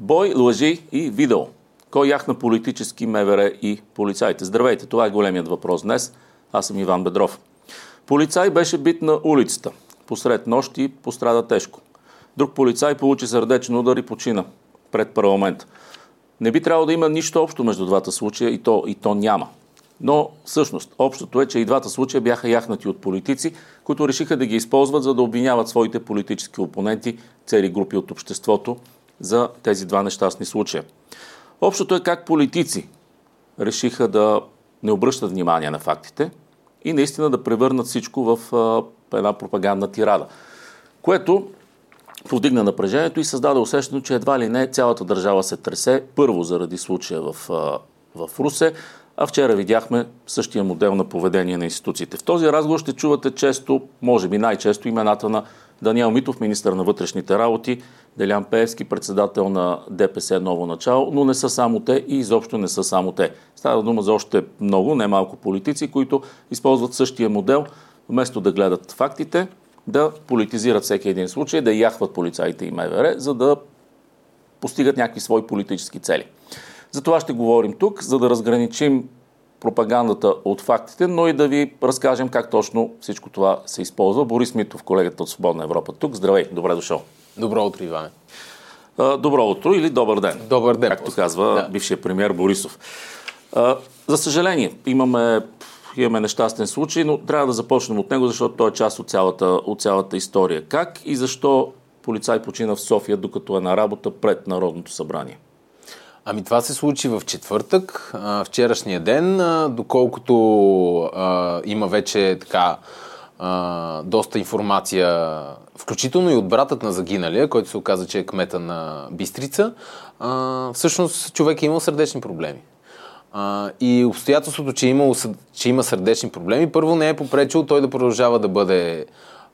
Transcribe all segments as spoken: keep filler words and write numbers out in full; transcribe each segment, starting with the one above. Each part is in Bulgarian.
Бой, лъжи и видео. Кой яхна политически МВР и полицаите? Здравейте, това е големият въпрос днес. Аз съм Иван Бедров. Полицай беше бит на улицата. Посред нощ и пострада тежко. Друг полицай получи сърдечен удар и почина пред парламент. Не би трябвало да има нищо общо между двата случая и то, и то няма. Но всъщност общото е, че и двата случая бяха яхнати от политици, които решиха да ги използват, за да обвиняват своите политически опоненти, цели групи от обществото, за тези два нещастни случая. Общото е как политици решиха да не обръщат внимание на фактите и наистина да превърнат всичко в а, една пропагандна тирада, което повдигна напрежението и създаде усещането, че едва ли не цялата държава се тресе, първо заради случая в, а, в Русе, а вчера видяхме същия модел на поведение на институциите. В този разговор ще чувате често, може би най-често, имената на Даниел Митов, министър на вътрешните работи, Делян Пеевски, председател на ДПС Ново начало, но не са само те и изобщо не са само те. Става дума за още много, не малко политици, които използват същия модел, вместо да гледат фактите, да политизират всеки един случай, да яхват полицаите и МВР, за да постигат някакви свои политически цели. За това ще говорим тук, за да разграничим пропагандата от фактите, но и да ви разкажем как точно всичко това се използва. Борис Митов, колегата от Свободна Европа тук. Здравей, добре дошъл. Добро утро, Иване. Добро утро или добър ден. Добър ден. Както казва да. бившия премиер Борисов. За съжаление, имаме, имаме нещастен случай, но трябва да започнем от него, защото той е част от цялата, от цялата история. Как и защо полицай почина в София, докато е на работа пред Народното събрание? Ами това се случи в четвъртък, вчерашния ден, доколкото а, има вече така а, доста информация, включително и от братът на загиналия, който се оказа, че е кмета на Бистрица. А, всъщност човек е имал сърдечни проблеми. А, и обстоятелството, че, е имал, че има сърдечни проблеми, първо не е попречил той да продължава да бъде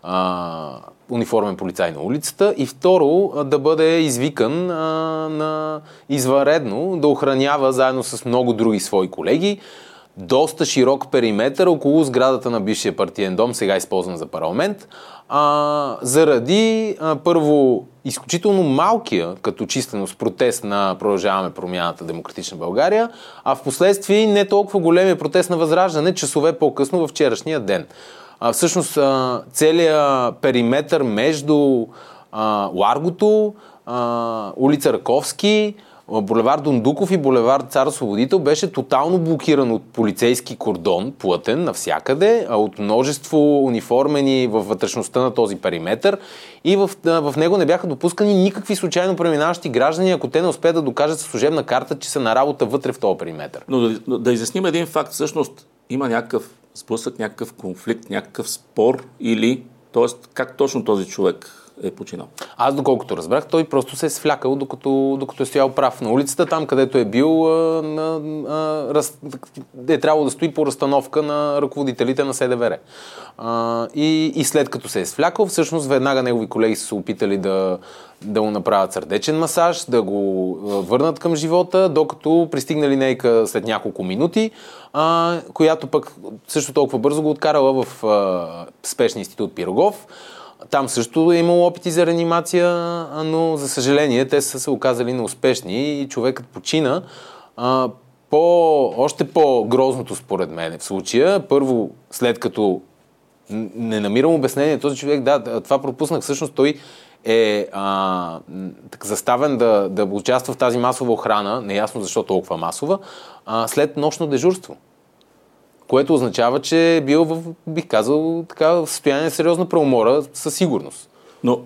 а, униформен полицай на улицата и второ да бъде извикан а, на извънредно да охранява заедно с много други свои колеги доста широк периметър около сградата на бившия партиен дом, сега използван за парламент, а, заради а, първо изключително малкия като численост протест на Продължаваме промяната Демократична България, а в последствие не толкова големия протест на Възраждане часове по-късно във вчерашния ден. А, всъщност целият периметър между а, Ларгото, а, улица Раковски, булевард Дондуков и булевард Цар Освободител беше тотално блокиран от полицейски кордон, плътен навсякъде, от множество униформени във вътрешността на този периметър и в, в него не бяха допускани никакви случайно преминаващи граждани, ако те не успеят да докажат със служебна карта, че са на работа вътре в този периметър. Но да, да изясним един факт, всъщност има някакъв сблъсък, някакъв конфликт, някакъв спор или, т.е. как точно този човек е починал? Аз доколкото разбрах, той просто се е свлякал, докато, докато е стоял прав на улицата, там където е бил, а, а, раз, е трябвало да стои по разстановка на ръководителите на СДВР. А, и, и след като се е свлякал, всъщност веднага негови колеги са се опитали да, да му направят сърдечен масаж, да го върнат към живота, докато пристигнали нейка след няколко минути, а, която пък също толкова бързо го откарала в а, спешния институт Пирогов. Там също е имало опити за реанимация, но за съжаление те са се оказали неуспешни и човекът почина. А, по, още по-грозното според мен в случая, първо след като не намирам обяснение този човек, да, това пропуснах, всъщност той е а, так, заставен да, да участва в тази масова охрана, неясно защо толкова масова, а, след нощно дежурство. Което означава, че е бил в, бих казал, така, в състояние на сериозна преумора със сигурност. Но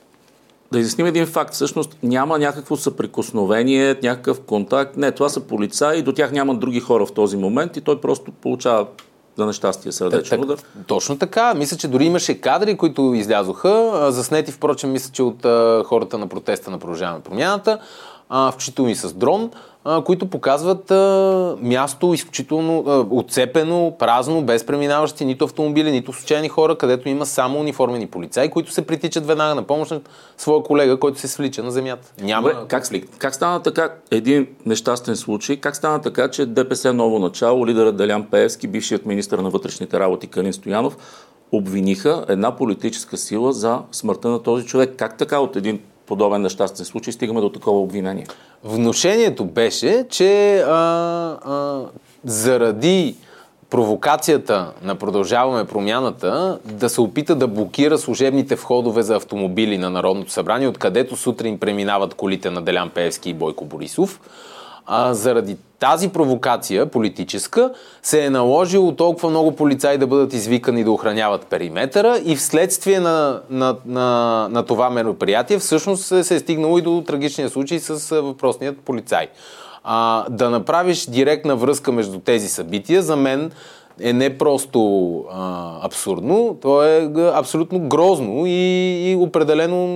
да изясним един факт. Всъщност няма някакво съприкосновение, някакъв контакт. Не, това са полицаи, до тях нямат други хора в този момент и той просто получава за нещастие сърдечен удар. Точно така. Мисля, че дори имаше кадри, които излязоха, заснети, впрочем, мисля, че от а, хората на протеста на Продължаваме промяната, а, включително и с дрон, а, които показват а, място изключително а, отцепено, празно, без преминаващи нито автомобили, нито случайни хора, където има само униформени полицаи, които се притичат веднага на помощ на своя колега, който се свлича на земята. Няма... Добре, как, как стана така един нещастен случай? Как стана така, че ДПС Ново начало, лидерът Делян Пеевски, бившият министър на вътрешните работи Калин Стоянов, обвиниха една политическа сила за смъртта на този човек? Как така от един подобен нещастен случай стигаме до такова обвинение? Внушението беше, че а, а, заради провокацията на Продължаваме промяната да се опита да блокира служебните входове за автомобили на Народното събрание, откъдето сутрин преминават колите на Делян Пеевски и Бойко Борисов. А, заради тази провокация политическа се е наложило толкова много полицаи да бъдат извикани да охраняват периметъра и вследствие на, на, на, на това мероприятие всъщност се е стигнало и до трагичния случай с въпросният полицай. А, да направиш директна връзка между тези събития за мен е не просто а, абсурдно, то е абсолютно грозно и, и определено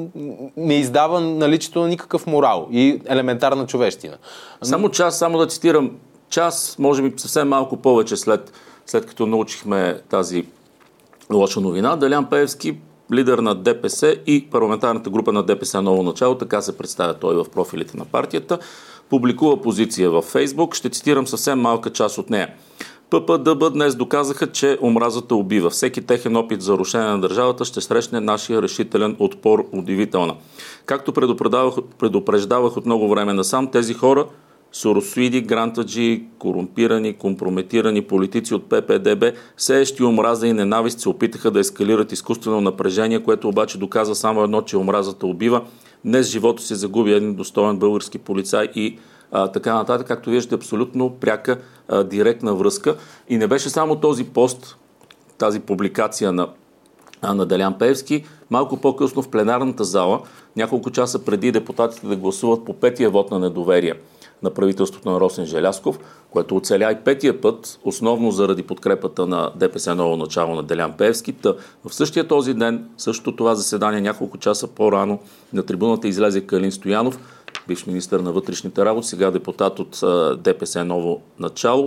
не издава наличието на никакъв морал и елементарна човещина. Само час, само да цитирам, час, може би съвсем малко повече след, след като научихме тази лоша новина, Делян Пеевски, лидер на ДПС и парламентарната група на ДПС Ново начало, така се представя той в профилите на партията, публикува позиция във Фейсбук. Ще цитирам съвсем малка част от нея. ППДБ днес доказаха, че омразата убива. Всеки техен опит за рушение на държавата ще срещне нашия решителен отпор. Удивителна. Както предупреждавах, предупреждавах от много време насам, тези хора, соросоиди, грантаджи, корумпирани, компрометирани политици от ППДБ, сеещи омраза и ненавист, се опитаха да ескалират изкуствено напрежение, което обаче доказа само едно, че омразата убива. Днес живота си загуби един достоен български полицай и а, така нататък, както виждате, абсолютно пряка, а, директна връзка. И не беше само този пост, тази публикация на, а, на Делян Пеевски. Малко по-късно в пленарната зала, няколко часа преди депутатите да гласуват по петия вод на недоверие на правителството на Росен Желязков, което оцеля и петия път, основно заради подкрепата на ДПС Ново начало на Делян Пеевски. Та в същия този ден, същото това заседание, няколко часа по-рано, на трибуната излезе Калин Стоянов, бивш министър на вътрешните работи, сега депутат от ДПС Ново начало.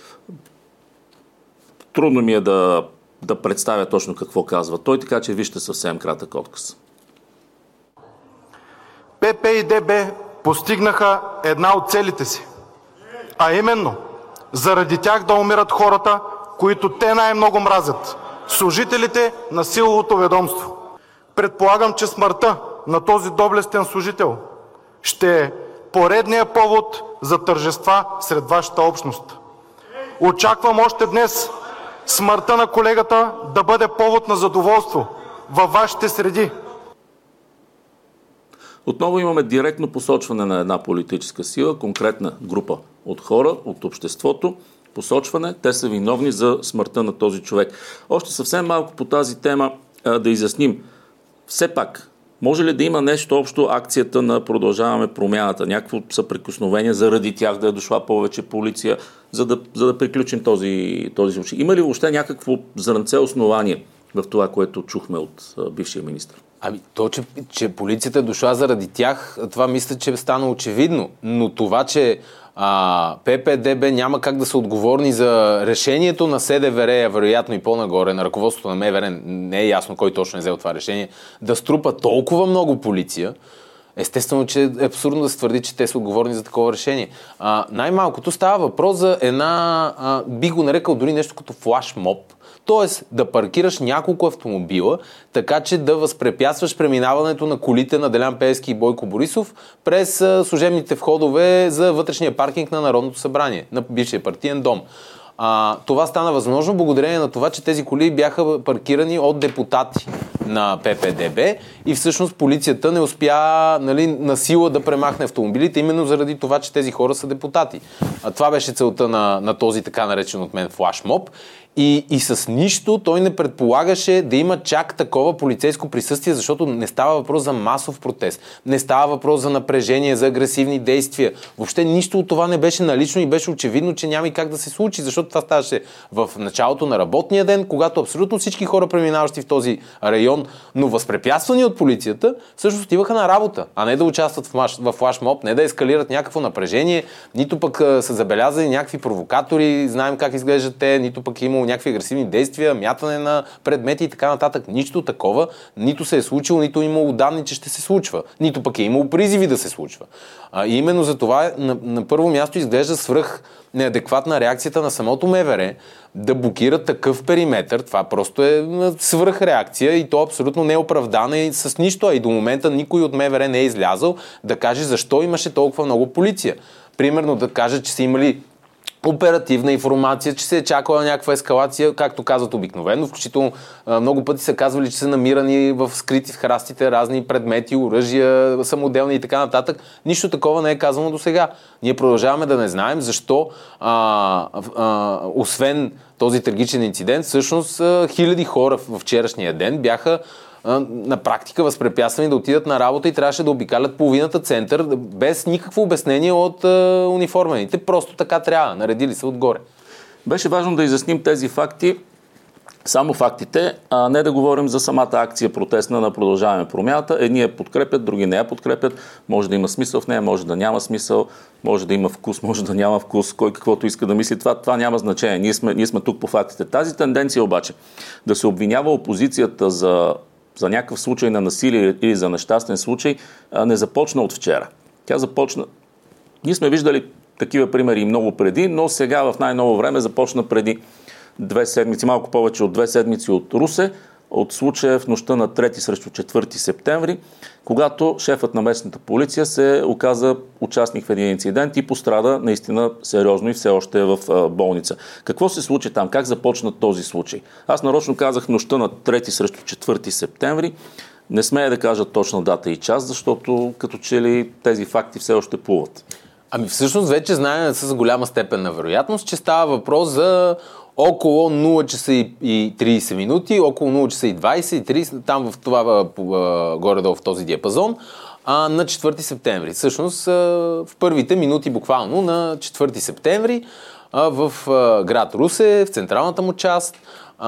Трудно ми е да, да представя точно какво казва той, така че вижте съвсем кратък отказ. ПП и ДБ постигнаха една от целите си, а именно заради тях да умират хората, които те най-много мразят – служителите на силовото ведомство. Предполагам, че смъртта на този доблестен служител ще е поредния повод за тържества сред вашата общност. Очаквам още днес смъртта на колегата да бъде повод на задоволство във вашите среди. Отново имаме директно посочване на една политическа сила, конкретна група от хора, от обществото. Посочване, те са виновни за смъртта на този човек. Още съвсем малко по тази тема а, да изясним. Все пак, може ли да има нещо общо акцията на Продължаваме промяната? Някакво съприкосновение заради тях да е дошла повече полиция, за да, за да приключим този, този случай? Има ли въобще някакво зрънце основание в това, което чухме от а, бившия министр? Ами, то, че, че полицията е дошла заради тях, това мисля, че стана очевидно. Но това, че а, ППДБ няма как да са отговорни за решението на СДВР, вероятно и по-нагоре, на ръководството на МВР, не е ясно кой точно е взел това решение, да струпа толкова много полиция, естествено, че е абсурдно да се твърди, че те са отговорни за такова решение. А, най-малкото става въпрос за една, а, би го нарекал дори нещо като флашмоб, т.е. да паркираш няколко автомобила, така че да възпрепятстваш преминаването на колите на Делян Пеевски и Бойко Борисов през а, служебните входове за вътрешния паркинг на Народното събрание, на бившия партиен дом. А, това стана възможно благодарение на това, че тези коли бяха паркирани от депутати на ППДБ и всъщност полицията не успя, нали, на сила да премахне автомобилите, именно заради това, че тези хора са депутати. А това беше целта на, на този така наречен от мен флашмоб. И, и с нищо той не предполагаше да има чак такова полицейско присъствие, защото не става въпрос за масов протест, не става въпрос за напрежение, за агресивни действия. Въобще нищо от това не беше налично и беше очевидно, че няма и как да се случи, защото това ставаше в началото на работния ден, когато абсолютно всички хора, преминаващи в този район, но възпрепятствани от полицията, всъщност отиваха на работа, а не да участват в флашмоб, не да ескалират някакво напрежение, нито пък са забелязани някакви провокатори, знаем как изглеждат те, нито пък има някакви агресивни действия, мятане на предмети и така нататък. Нищо такова нито се е случило, нито е имало данни, че ще се случва. Нито пък е имало призиви да се случва. А, и именно за това на, на първо място изглежда свръх неадекватна реакцията на самото МВР да блокира такъв периметър. Това просто е свръхреакция и то абсолютно неоправдана и с нищо. А и до момента никой от МВР не е излязъл да каже защо имаше толкова много полиция. Примерно да каже, че са имали оперативна информация, че се е чакала някаква ескалация, както казват обикновено. Включително много пъти са казвали, че са намирани в скрити в храстите разни предмети, оръжия, самоделни и така нататък. Нищо такова не е казано до сега. Ние продължаваме да не знаем защо, а, а, освен този трагичен инцидент, всъщност хиляди хора в вчерашния ден бяха на практика възпрепятствани да отидат на работа и трябваше да обикалят половината център без никакво обяснение от е, униформените. Просто така трябва. Наредили се отгоре. Беше важно да изясним тези факти, само фактите, а не да говорим за самата акция протестна на Продължаваме промяната. Едни я подкрепят, други не я подкрепят. Може да има смисъл в нея, може да няма смисъл, може да има вкус, може да няма вкус. Кой каквото иска да мисли, това, това няма значение. Ние сме, ние сме тук по фактите. Тази тенденция обаче да се обвинява опозицията за за някакъв случай на насилие или за нещастен случай, не започна от вчера. Тя започна... Ние сме виждали такива примери и много преди, но сега в най-ново време започна преди две седмици, малко повече от две седмици от Русе, от случая в нощта на трети срещу четвърти септември, когато шефът на местната полиция се оказа участник в един инцидент и пострада наистина сериозно и все още е в болница. Какво се случи там? Как започна този случай? Аз нарочно казах нощта на трети срещу четвърти септември. Не смея да кажа точна дата и час, защото като че ли тези факти все още плуват. Ами всъщност вече знаем с голяма степен на вероятност, че става въпрос за около нула часа и трийсет минути, около нула часа и двайсет и трийсет, там в това горе-долу в този диапазон, а на четвърти септември. Всъщност в първите минути буквално на четвърти септември в град Русе, в централната му част,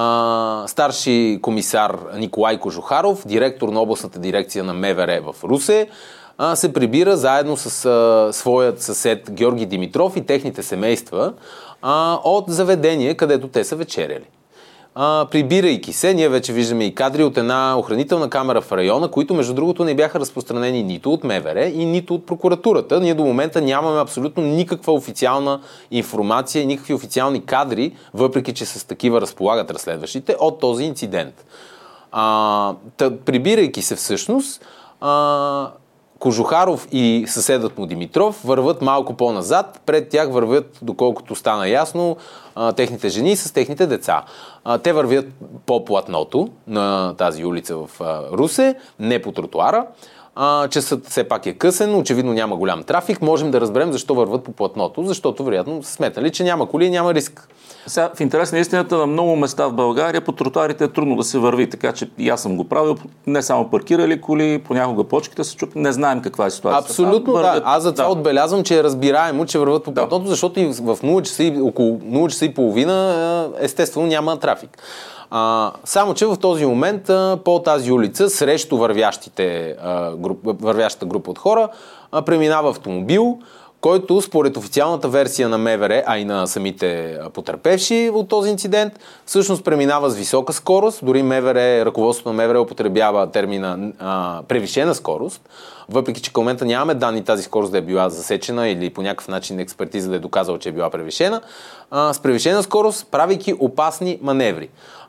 старши комисар Николай Кожухаров, директор на областната дирекция на МВР в Русе, се прибира заедно с а, своят съсед Георги Димитров и техните семейства а, от заведение, където те са вечеряли. А, прибирайки се, ние вече виждаме и кадри от една охранителна камера в района, които между другото не бяха разпространени нито от МВР и нито от прокуратурата. Ние до момента нямаме абсолютно никаква официална информация и никакви официални кадри, въпреки че с такива разполагат разследващите, от този инцидент. А, тъ, прибирайки се всъщност, а, Кожухаров и съседът му Димитров върват малко по-назад. Пред тях вървят, доколкото стана ясно, техните жени с техните деца. Те вървят по платното на тази улица в Русе, не по тротуара. Часът все пак е късен, очевидно няма голям трафик. Можем да разберем защо върват по платното, защото вероятно са сметнали, че няма коли и няма риск. Сега, в интерес на истината, на много места в България по тротуарите е трудно да се върви, така че и аз съм го правил. Не само паркирали коли, понякога почките се чупят, не знаем каква е ситуацията. Абсолютно, вървят... да. Аз затова да. отбелязвам, че е разбираемо, че върват по платното, да. защото и в нула часа и около нула часа и половина естествено няма трафик. А, само, че в този момент а, по тази улица, срещу вървящите, а, груп, вървящата група от хора, а, преминава автомобил, който според официалната версия на МВР, а и на самите потърпевши от този инцидент, всъщност преминава с висока скорост. Дори МВР, ръководството на МВР употребява термина а, превишена скорост, въпреки че към момента нямаме данни тази скорост да е била засечена или по някакъв начин експертиза да е доказала, че е била превишена. А, с превишена скорост, правейки опасни маневри.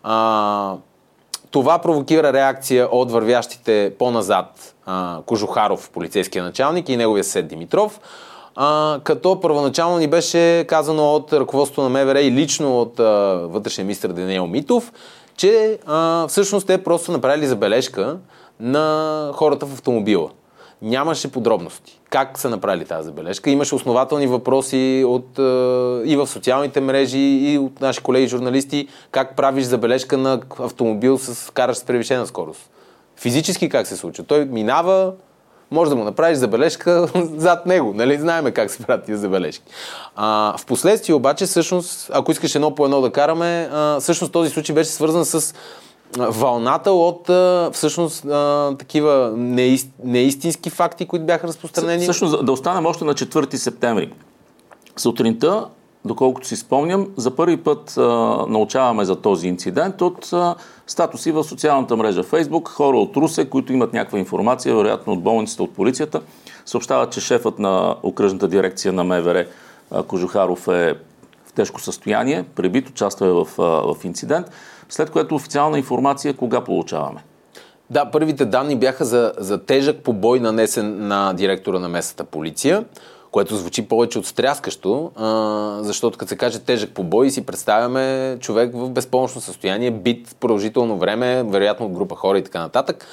А, това провокира реакция от вървящите по-назад а, Кожухаров, полицейския началник, и неговия съсед Димитров, а, като първоначално ни беше казано от ръководството на МВР и лично от а, вътрешния министър Даниел Митов, че а, всъщност те просто направили забележка на хората в автомобила. Нямаше подробности. Как са направили тази забележка? Имаше основателни въпроси от, е, и в социалните мрежи, и от наши колеги журналисти. Как правиш забележка на автомобил с караш с превишена скорост? Физически как се случва? Той минава, може да му направиш забележка зад него. Нали? Знаеме как се правят тия забележки. А, впоследствие обаче, всъщност, ако искаш едно по едно да караме, а, всъщност този случай беше свързан с вълната от всъщност такива неист, неистински факти, които бяха разпространени. Всъщност да останем още на четвърти септември. Сутринта доколкото си спомням, за първи път а, научаваме за този инцидент от а, статуси в социалната мрежа Facebook. Хора от Русе, които имат някаква информация, вероятно от болницата, от полицията, съобщават, че шефът на окръжната дирекция на МВР а, Кожухаров е в тежко състояние, пребит, участва в, а, в инцидент, след което официална информация кога получаваме? Да, първите данни бяха за, за тежък побой, нанесен на директора на местната полиция, което звучи повече от стряскащо, а, защото като се каже тежък побой, си представяме човек в безпомощно състояние, бит продължително време, вероятно от група хора и така нататък.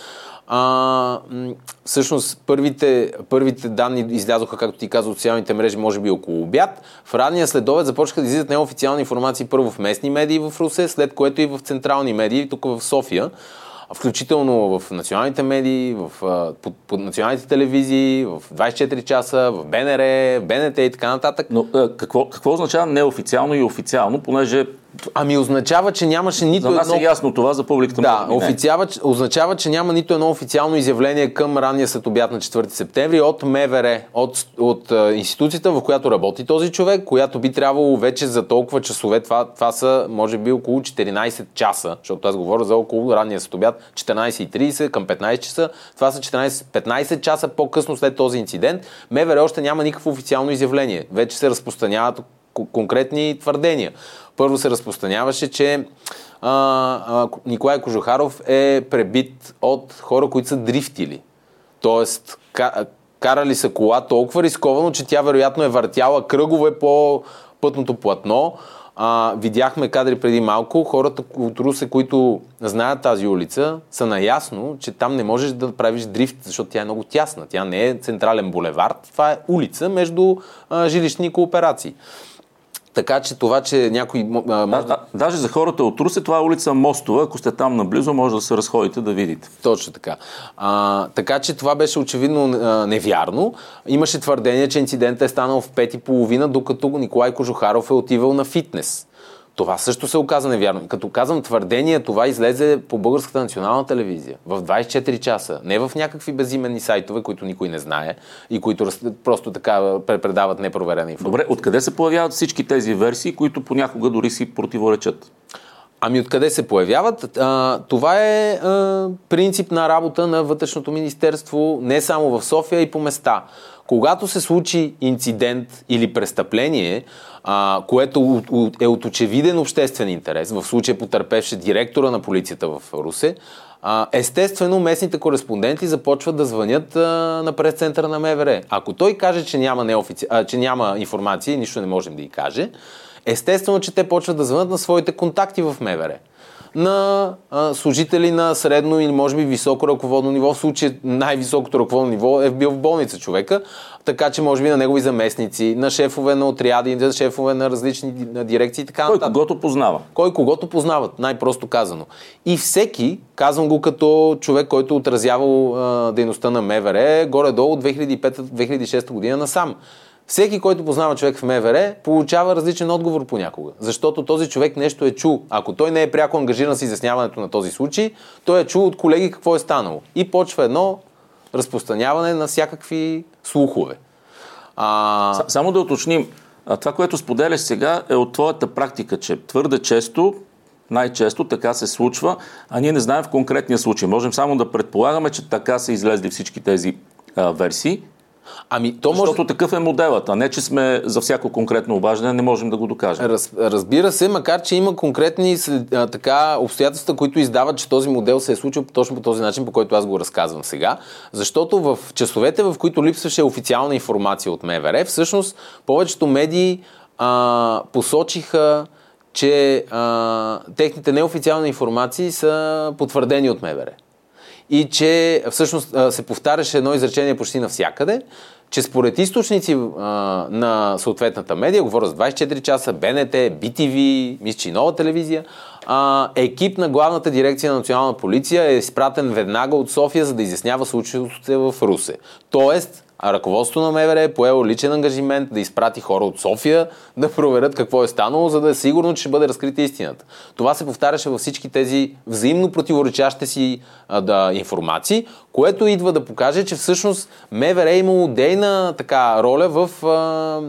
А, всъщност първите, първите данни излязоха, както ти каза, от социалните мрежи, може би около обяд. В ранния следобед започнаха да излизат неофициални информации първо в местни медии в Русе, след което и в централни медии, тук в София. Включително в националните медии, в, по, по националните телевизии, в двайсет и четири часа, в БНР, БНТ и така нататък. Но какво, какво означава неофициално и официално, понеже... Ами означава, че нямаше нито едно... За нас едно... е ясно това, за публиката. Да, официава, означава, че няма нито едно официално изявление към ранния следобед на четвърти септември от МВР, от, от, от институцията, в която работи този човек, която би трябвало вече за толкова часове, това, това са може би около четиринайсет часа, защото аз говоря за около ранния следобед, четиринайсет и трийсет към петнайсет часа, това са четиринайсет-петнайсет часа по-късно след този инцидент. МВР още няма никакво официално изявление. Вече се разпространяват конкретни твърдения. Първо се разпространяваше, че а, а, Николай Кожухаров е пребит от хора, които са дрифтили. Тоест, ка, карали са кола толкова рисковано, че тя вероятно е въртяла кръгове по пътното платно. А, видяхме кадри преди малко. Хората от Русе, които знаят тази улица, са наясно, че там не можеш да правиш дрифт, защото тя е много тясна. Тя не е централен булевард, това е улица между а, жилищни кооперации. Така че това, че някой... А, може... да, даже за хората от Русе, това е улица Мостова. Ако сте там наблизо, може да се разходите да видите. Точно така. А, така че това беше очевидно а, невярно. Имаше твърдение, че инцидентът е станал в пет и половина, докато Николай Кожухаров е отивал на фитнес. Това също се оказа невярно. Като казвам твърдение, това излезе по Българската национална телевизия в двайсет и четири часа. Не в някакви безименни сайтове, които никой не знае и които просто така предават непроверена информация. Добре, откъде се появяват всички тези версии, които понякога дори си противоречат? Ами откъде се появяват? А, това е а, принцип на работа на Вътрешното министерство не само в София, и по места. Когато се случи инцидент или престъпление, а, което е от очевиден обществен интерес, в случая потърпевше директора на полицията в Русе, а, естествено местните кореспонденти започват да звънят а, на прес-центъра на МВР. Ако той каже, че няма, неофици... а, че няма информация и нищо не можем да й каже, естествено, че те почват да звънат на своите контакти в МВР. На а, служители на средно или може би високо ръководно ниво. В случай най-високото ръководно ниво е бил в болница човека, така че може би на негови заместници, на шефове на отряди, на шефове на различни на дирекции и така Кой нататък. когото познава. Кой когото познават, най-просто казано. И всеки, казвам го като човек, който отразявал а, дейността на МВР, горе-долу от две хиляди и пета - две хиляди и шеста година насам. Всеки, който познава човек в МВР, получава различен отговор понякога. Защото този човек нещо е чул. Ако той не е пряко ангажиран с изясняването на този случай, той е чул от колеги какво е станало. И почва едно разпространяване на всякакви слухове. А... Само да уточним, това, което споделяш сега, е от твоята практика, че твърде често, най-често така се случва, а ние не знаем в конкретния случай. Можем само да предполагаме, че така са излезли всички тези а, версии. Ами, то Защото може... такъв е моделът, а не че сме за всяко конкретно обаждане, не можем да го докажем. Раз, разбира се, макар че има конкретни а, така, обстоятелства, които издават, че този модел се е случил точно по този начин, по който аз го разказвам сега. Защото в часовете, в които липсваше официална информация от МВР, всъщност повечето медии а, посочиха, че а, техните неофициални информации са потвърдени от МВР. И че всъщност се повтаряше едно изречение почти навсякъде, че според източници а, на съответната медия, говоря за двайсет и четири часа, БНТ, би ти ви, мисля, че и Нова телевизия, а, екип на главната дирекция на национална полиция е изпратен веднага от София, за да изяснява случилото се в Русе. Тоест, а ръководството на МВР е поело личен ангажимент да изпрати хора от София да проверят какво е станало, за да е сигурно, че ще бъде разкрита истината. Това се повтаряше във всички тези взаимно противоречащи си а, да, информации, което идва да покаже, че всъщност МВР е имало дейна така роля в а,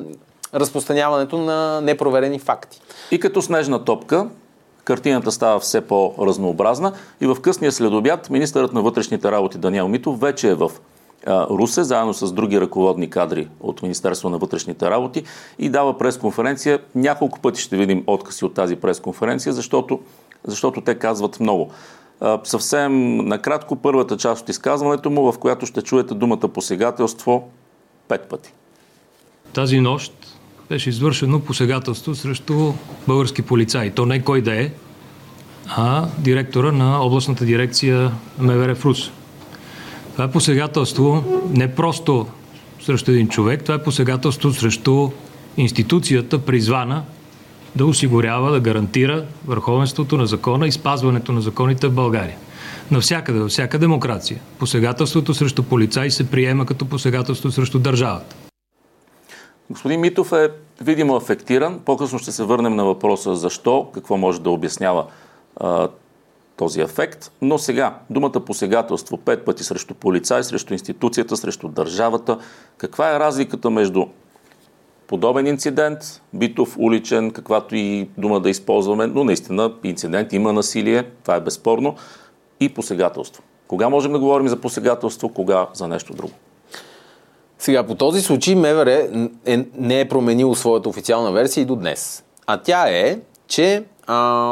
разпространяването на непроверени факти. И като снежна топка, картината става все по-разнообразна и в късния следобед министърът на вътрешните работи Даниел Митов вече е в Русе, заедно с други ръководни кадри от Министерство на вътрешните работи и дава пресконференция. Няколко пъти ще видим откази от тази пресконференция, защото, защото те казват много. Съвсем накратко, първата част от изказването му, в която ще чуете думата посегателство пет пъти. Тази нощ беше извършено посегателство срещу български полицаи. То не кой да е, а директора на областната дирекция МВР в Русе. Това е посегателство не просто срещу един човек, това е посегателство срещу институцията, призвана да осигурява, да гарантира върховенството на закона и спазването на законите в България. Навсякъде, във всяка демокрация, посегателството срещу полицаи се приема като посегателство срещу държавата. Господин Митов е видимо афектиран. По-късно ще се върнем на въпроса защо, какво може да обяснява а, този ефект. Но сега, думата посегателство пет пъти срещу полицай, срещу институцията, срещу държавата. Каква е разликата между подобен инцидент, битов, уличен, каквато и дума да използваме, но наистина инцидент, има насилие, това е безспорно, и посегателство? Кога можем да говорим за посегателство, кога за нещо друго? Сега, по този случай МВР е, не е променило своята официална версия и до днес. А тя е, че а,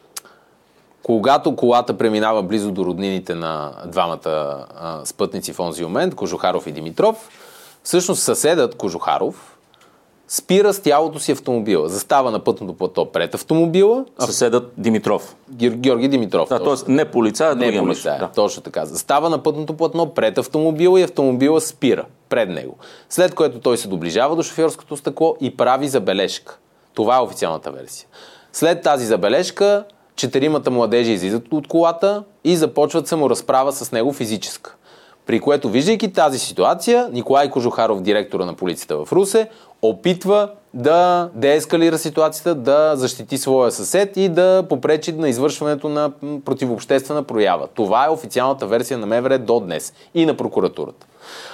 когато колата преминава близо до роднините на двамата а, спътници в онзи момент, Кожухаров и Димитров, всъщност съседът Кожухаров спира с тялото си автомобила. Застава на пътното плато пред автомобила. Съседът Димитров. Георги Димитров. Да, т.е. не полицай, а другия мъж. Да. Точно така. Застава на пътното платно пред автомобила и автомобила спира пред него. След което той се доближава до шофьорското стъкло и прави забележка. Това е официалната версия. След тази забележка, четиримата младежи излизат от колата и започват саморазправа с него физическа. При което, виждайки тази ситуация, Николай Кожухаров, директора на полицията в Русе, опитва да деескалира ситуацията, да защити своя съсед и да попречи на извършването на противообществена проява. Това е официалната версия на МВР до днес и на прокуратурата.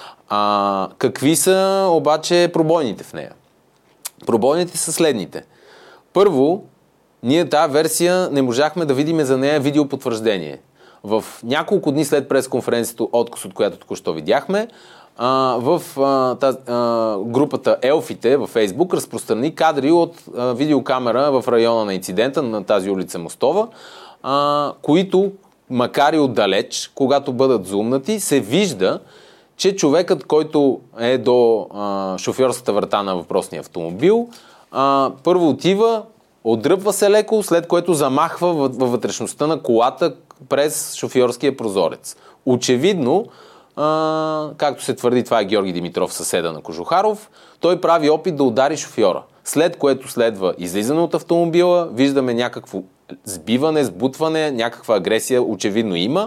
А, какви са обаче пробойните в нея? Пробойните са следните. Първо, ние тази версия не можахме да видим за нея видеопотвърждение. В няколко дни след пресконференцията, отказ от която току-що видяхме, а, в а, таз, а, групата Елфите във Фейсбук разпространи кадри от а, видеокамера в района на инцидента на тази улица Мостова, а, които, макар и отдалеч, когато бъдат зумнати, се вижда, че човекът, който е до а, шофьорската врата на въпросния автомобил, а, първо отива, отдръпва се леко, след което замахва във вътрешността на колата през шофьорския прозорец. Очевидно, а, както се твърди, това е Георги Димитров, съседа на Кожухаров, той прави опит да удари шофьора. След което следва излизане от автомобила, виждаме някакво сбиване, сбутване, някаква агресия очевидно има.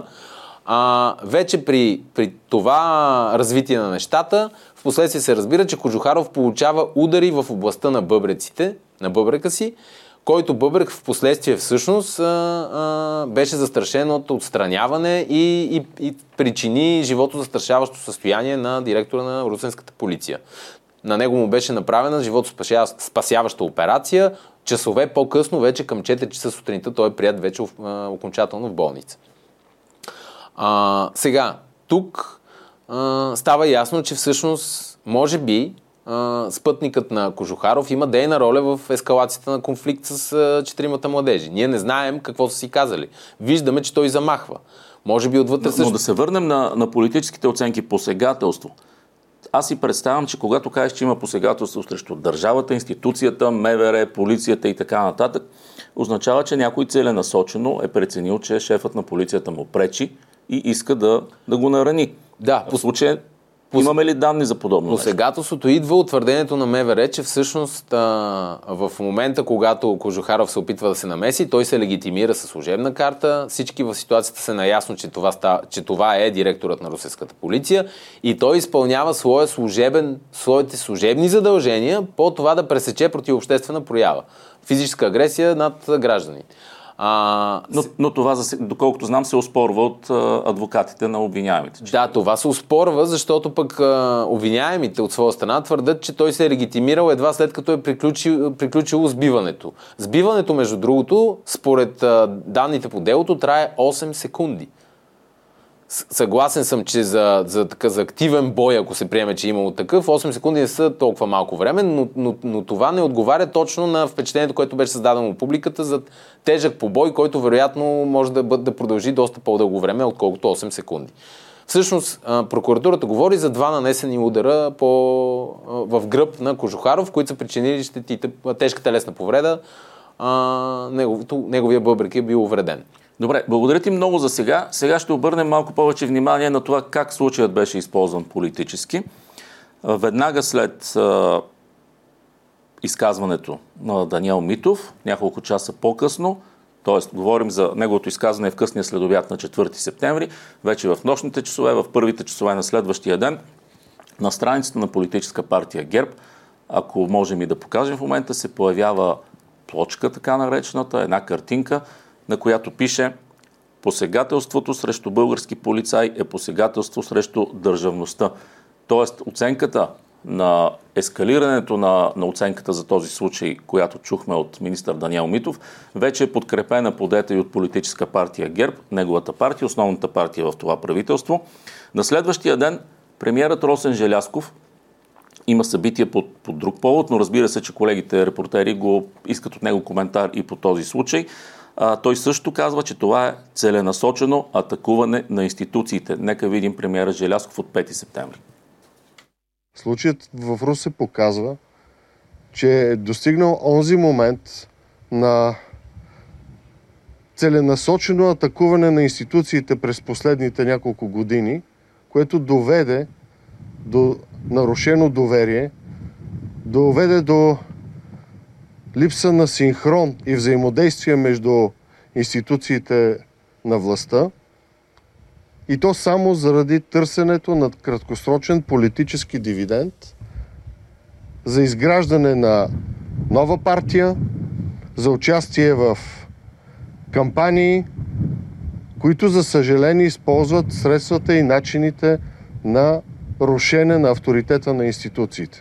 А, вече при, при това развитие на нещата, впоследствие се разбира, че Кожухаров получава удари в областта на бъбреците, на бъбрека си, който бъбрек в последствие всъщност а, а, беше застрашен от отстраняване и, и, и причини живото застрашаващо състояние на директора на русенската полиция. На него му беше направена живото спасяваща операция. Часове по-късно, вече към четири часа сутринта, той е прият вече а, окончателно в болница. А, сега, тук а, става ясно, че всъщност може би Uh, спътникът на Кожухаров има дейна роля в ескалацията на конфликт с uh, четиримата младежи. Ние не знаем какво са си казали. Виждаме, че той замахва. Може би отвътре също... Но да се върнем на, на политическите оценки посегателство. Аз си представям, че когато кажеш, че има посегателство срещу държавата, институцията, МВР, полицията и така нататък, означава, че някой целенасочено е преценил, че шефът на полицията му пречи и иска да, да го нарани. Да, в случая имаме ли данни за подобно нещо? Посегателството идва от твърдението на МВР, че всъщност а, в момента, когато Кожухаров се опитва да се намеси, той се легитимира със служебна карта. Всички в ситуацията са наясно, че това, ста, че това е директорът на русенската полиция и той изпълнява своя служебен, своите служебни задължения по това да пресече противообществена проява. Физическа агресия над граждани. А, но, но това, доколкото знам, се оспорва от а, адвокатите на обвиняемите. Да, това се оспорва, защото пък а, обвиняемите от своя страна твърдят, че той се е легитимирал едва след като е приключил, приключило сбиването. Сбиването, между другото, според а, данните по делото, трае осем секунди. Съгласен съм, че за, за, така, за активен бой, ако се приеме, че е имало такъв, осем секунди не са толкова малко време, но, но, но това не отговаря точно на впечатлението, което беше създадено от публиката за тежък побой, който вероятно може да, бъде, да продължи доста по-дълго време, отколкото осем секунди. Всъщност, прокуратурата говори за два нанесени удара по, в гръб на Кожухаров, които са причинили щетите, тежка телесна повреда. А, неговото, неговия бъбрек е бил увреден. Добре, благодаря ти много за сега. Сега ще обърнем малко повече внимание на това как случаят беше използван политически. Веднага след а, изказването на Даниел Митов, няколко часа по-късно, т.е. говорим за неговото изказване в късния следобед на четвърти септември, вече в нощните часове, в първите часове на следващия ден, на страницата на политическа партия ГЕРБ, ако можем и да покажем в момента, се появява плочка, така наречената, една картинка, на която пише: посегателството срещу български полицай е посегателство срещу държавността. Тоест, оценката на ескалирането на, на оценката за този случай, която чухме от министър Даниел Митов, вече е подкрепена подета и от политическа партия ГЕРБ, неговата партия, основната партия в това правителство. На следващия ден премиерът Росен Желязков има събитие под, под друг повод, но разбира се, че колегите репортери го искат от него коментар и по този случай. А, той също казва, че това е целенасочено атакуване на институциите. Нека видим премиера Желязков от пети септември. Случаят в Русе показва, че е достигнал онзи момент на целенасочено атакуване на институциите през последните няколко години, което доведе до нарушено доверие, доведе до липса на синхрон и взаимодействие между институциите на властта, и то само заради търсенето на краткосрочен политически дивиденд за изграждане на нова партия, за участие в кампании, които за съжаление използват средствата и начините на рушене на авторитета на институциите.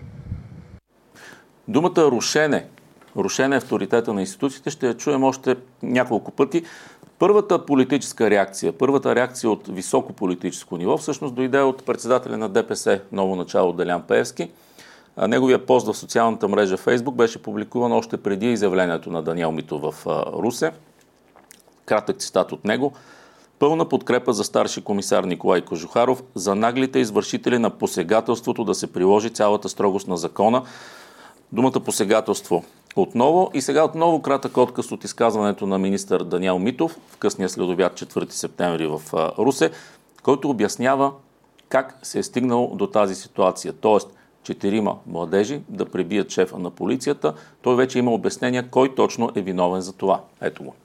Думата рушене, рушене авторитета на институциите ще я чуем още няколко пъти. Първата политическа реакция, първата реакция от високо политическо ниво всъщност дойде от председателя на ДПС, ново начало Делян Пеевски. Неговия пост в социалната мрежа Фейсбук беше публикуван още преди изявлението на Даниел Митов в Русе. Кратък цитат от него: пълна подкрепа за старши комисар Николай Кожухаров, за наглите извършители на посегателството да се приложи цялата строгост на закона. Думата посегателство отново и сега отново кратък отказ от изказването на министър Даниел Митов в късния следобед четвърти септември в Русе, който обяснява как се е стигнало до тази ситуация. Тоест, четирима младежи да пребият шефа на полицията. Той вече има обяснение кой точно е виновен за това. Ето го.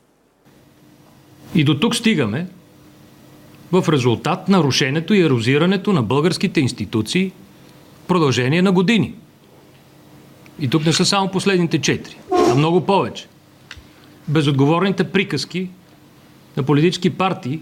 И до тук стигаме в резултат на рушенето и ерозирането на българските институции в продължение на години. И тук не са само последните четири, а много повече. Безотговорните приказки на политически партии,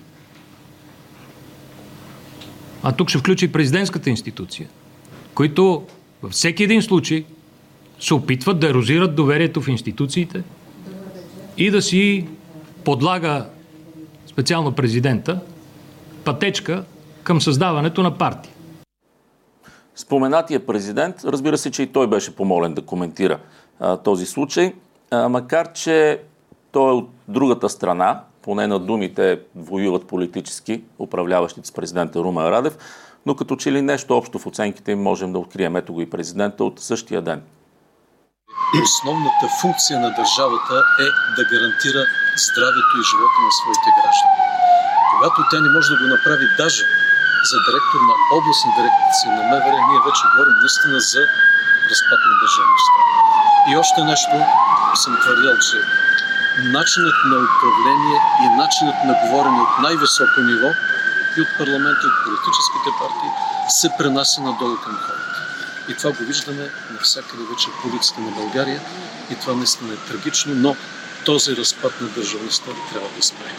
а тук ще включи и президентската институция, които във всеки един случай се опитват да ерозират доверието в институциите и да си подлага специално президента пътечка към създаването на партия. Споменатия президент, разбира се, че и той беше помолен да коментира а, този случай, а, макар че той е от другата страна, поне на думите воюват политически управляващите с президента Румен Радев, но като че ли нещо общо в оценките им можем да открием. Ето го и президента от същия ден. Основната функция на държавата е да гарантира здравето и живота на своите граждани. Когато тя не може да го направи даже за директор на областна дирекция на МВР, ние вече говорим наистина за разпад на държавността. И още нещо съм твърдял, че начинът на управление и начинът на говорене от най-високо ниво и от парламента, и от политическите партии се пренася надолу към хората. И това го виждаме навсякъде вече в улиците на България и това наистина е трагично, но този разпад на държавността трябва да спре.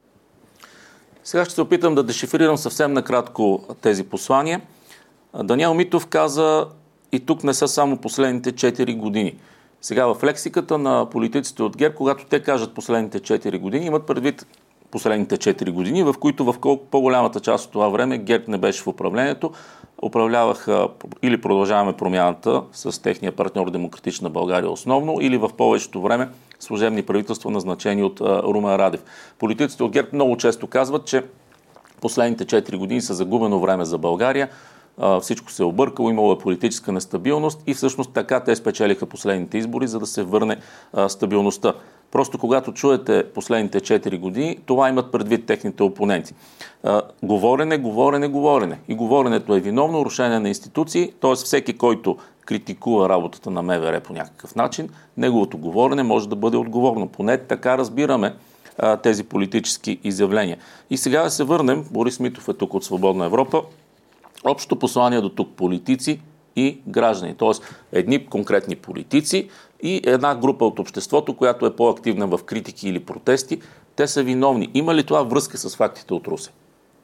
Сега ще се опитам да дешифрирам съвсем накратко тези послания. Даниел Митов каза, и тук не са само последните четири години. Сега в лексиката на политиците от ГЕРБ, когато те кажат последните четири години, имат предвид последните четири години, в които в колко по-голямата част от това време ГЕРБ не беше в управлението. Управляваха или продължаваме промяната с техния партньор Демократична България основно, или в повечето време служебни правителства, назначени от а, Румен Радев. Политиците от ГЕРБ много често казват, че последните четири години са загубено време за България. А, всичко се е объркало, имало е политическа нестабилност и всъщност така те спечелиха последните избори, за да се върне а, стабилността. Просто когато чуете последните четири години, това имат предвид техните опоненти. А, говорене, говорене, говорене. И говоренето е виновно, нарушение на институции, т.е. всеки, който критикува работата на МВР по някакъв начин, неговото говорене може да бъде отговорно. Поне така разбираме а, тези политически изявления. И сега да се върнем, Борис Митов е тук от Свободна Европа, общо послание до тук политици и граждани, т.е. едни конкретни политици и една група от обществото, която е по-активна в критики или протести, те са виновни. Има ли това връзка с фактите от Русе?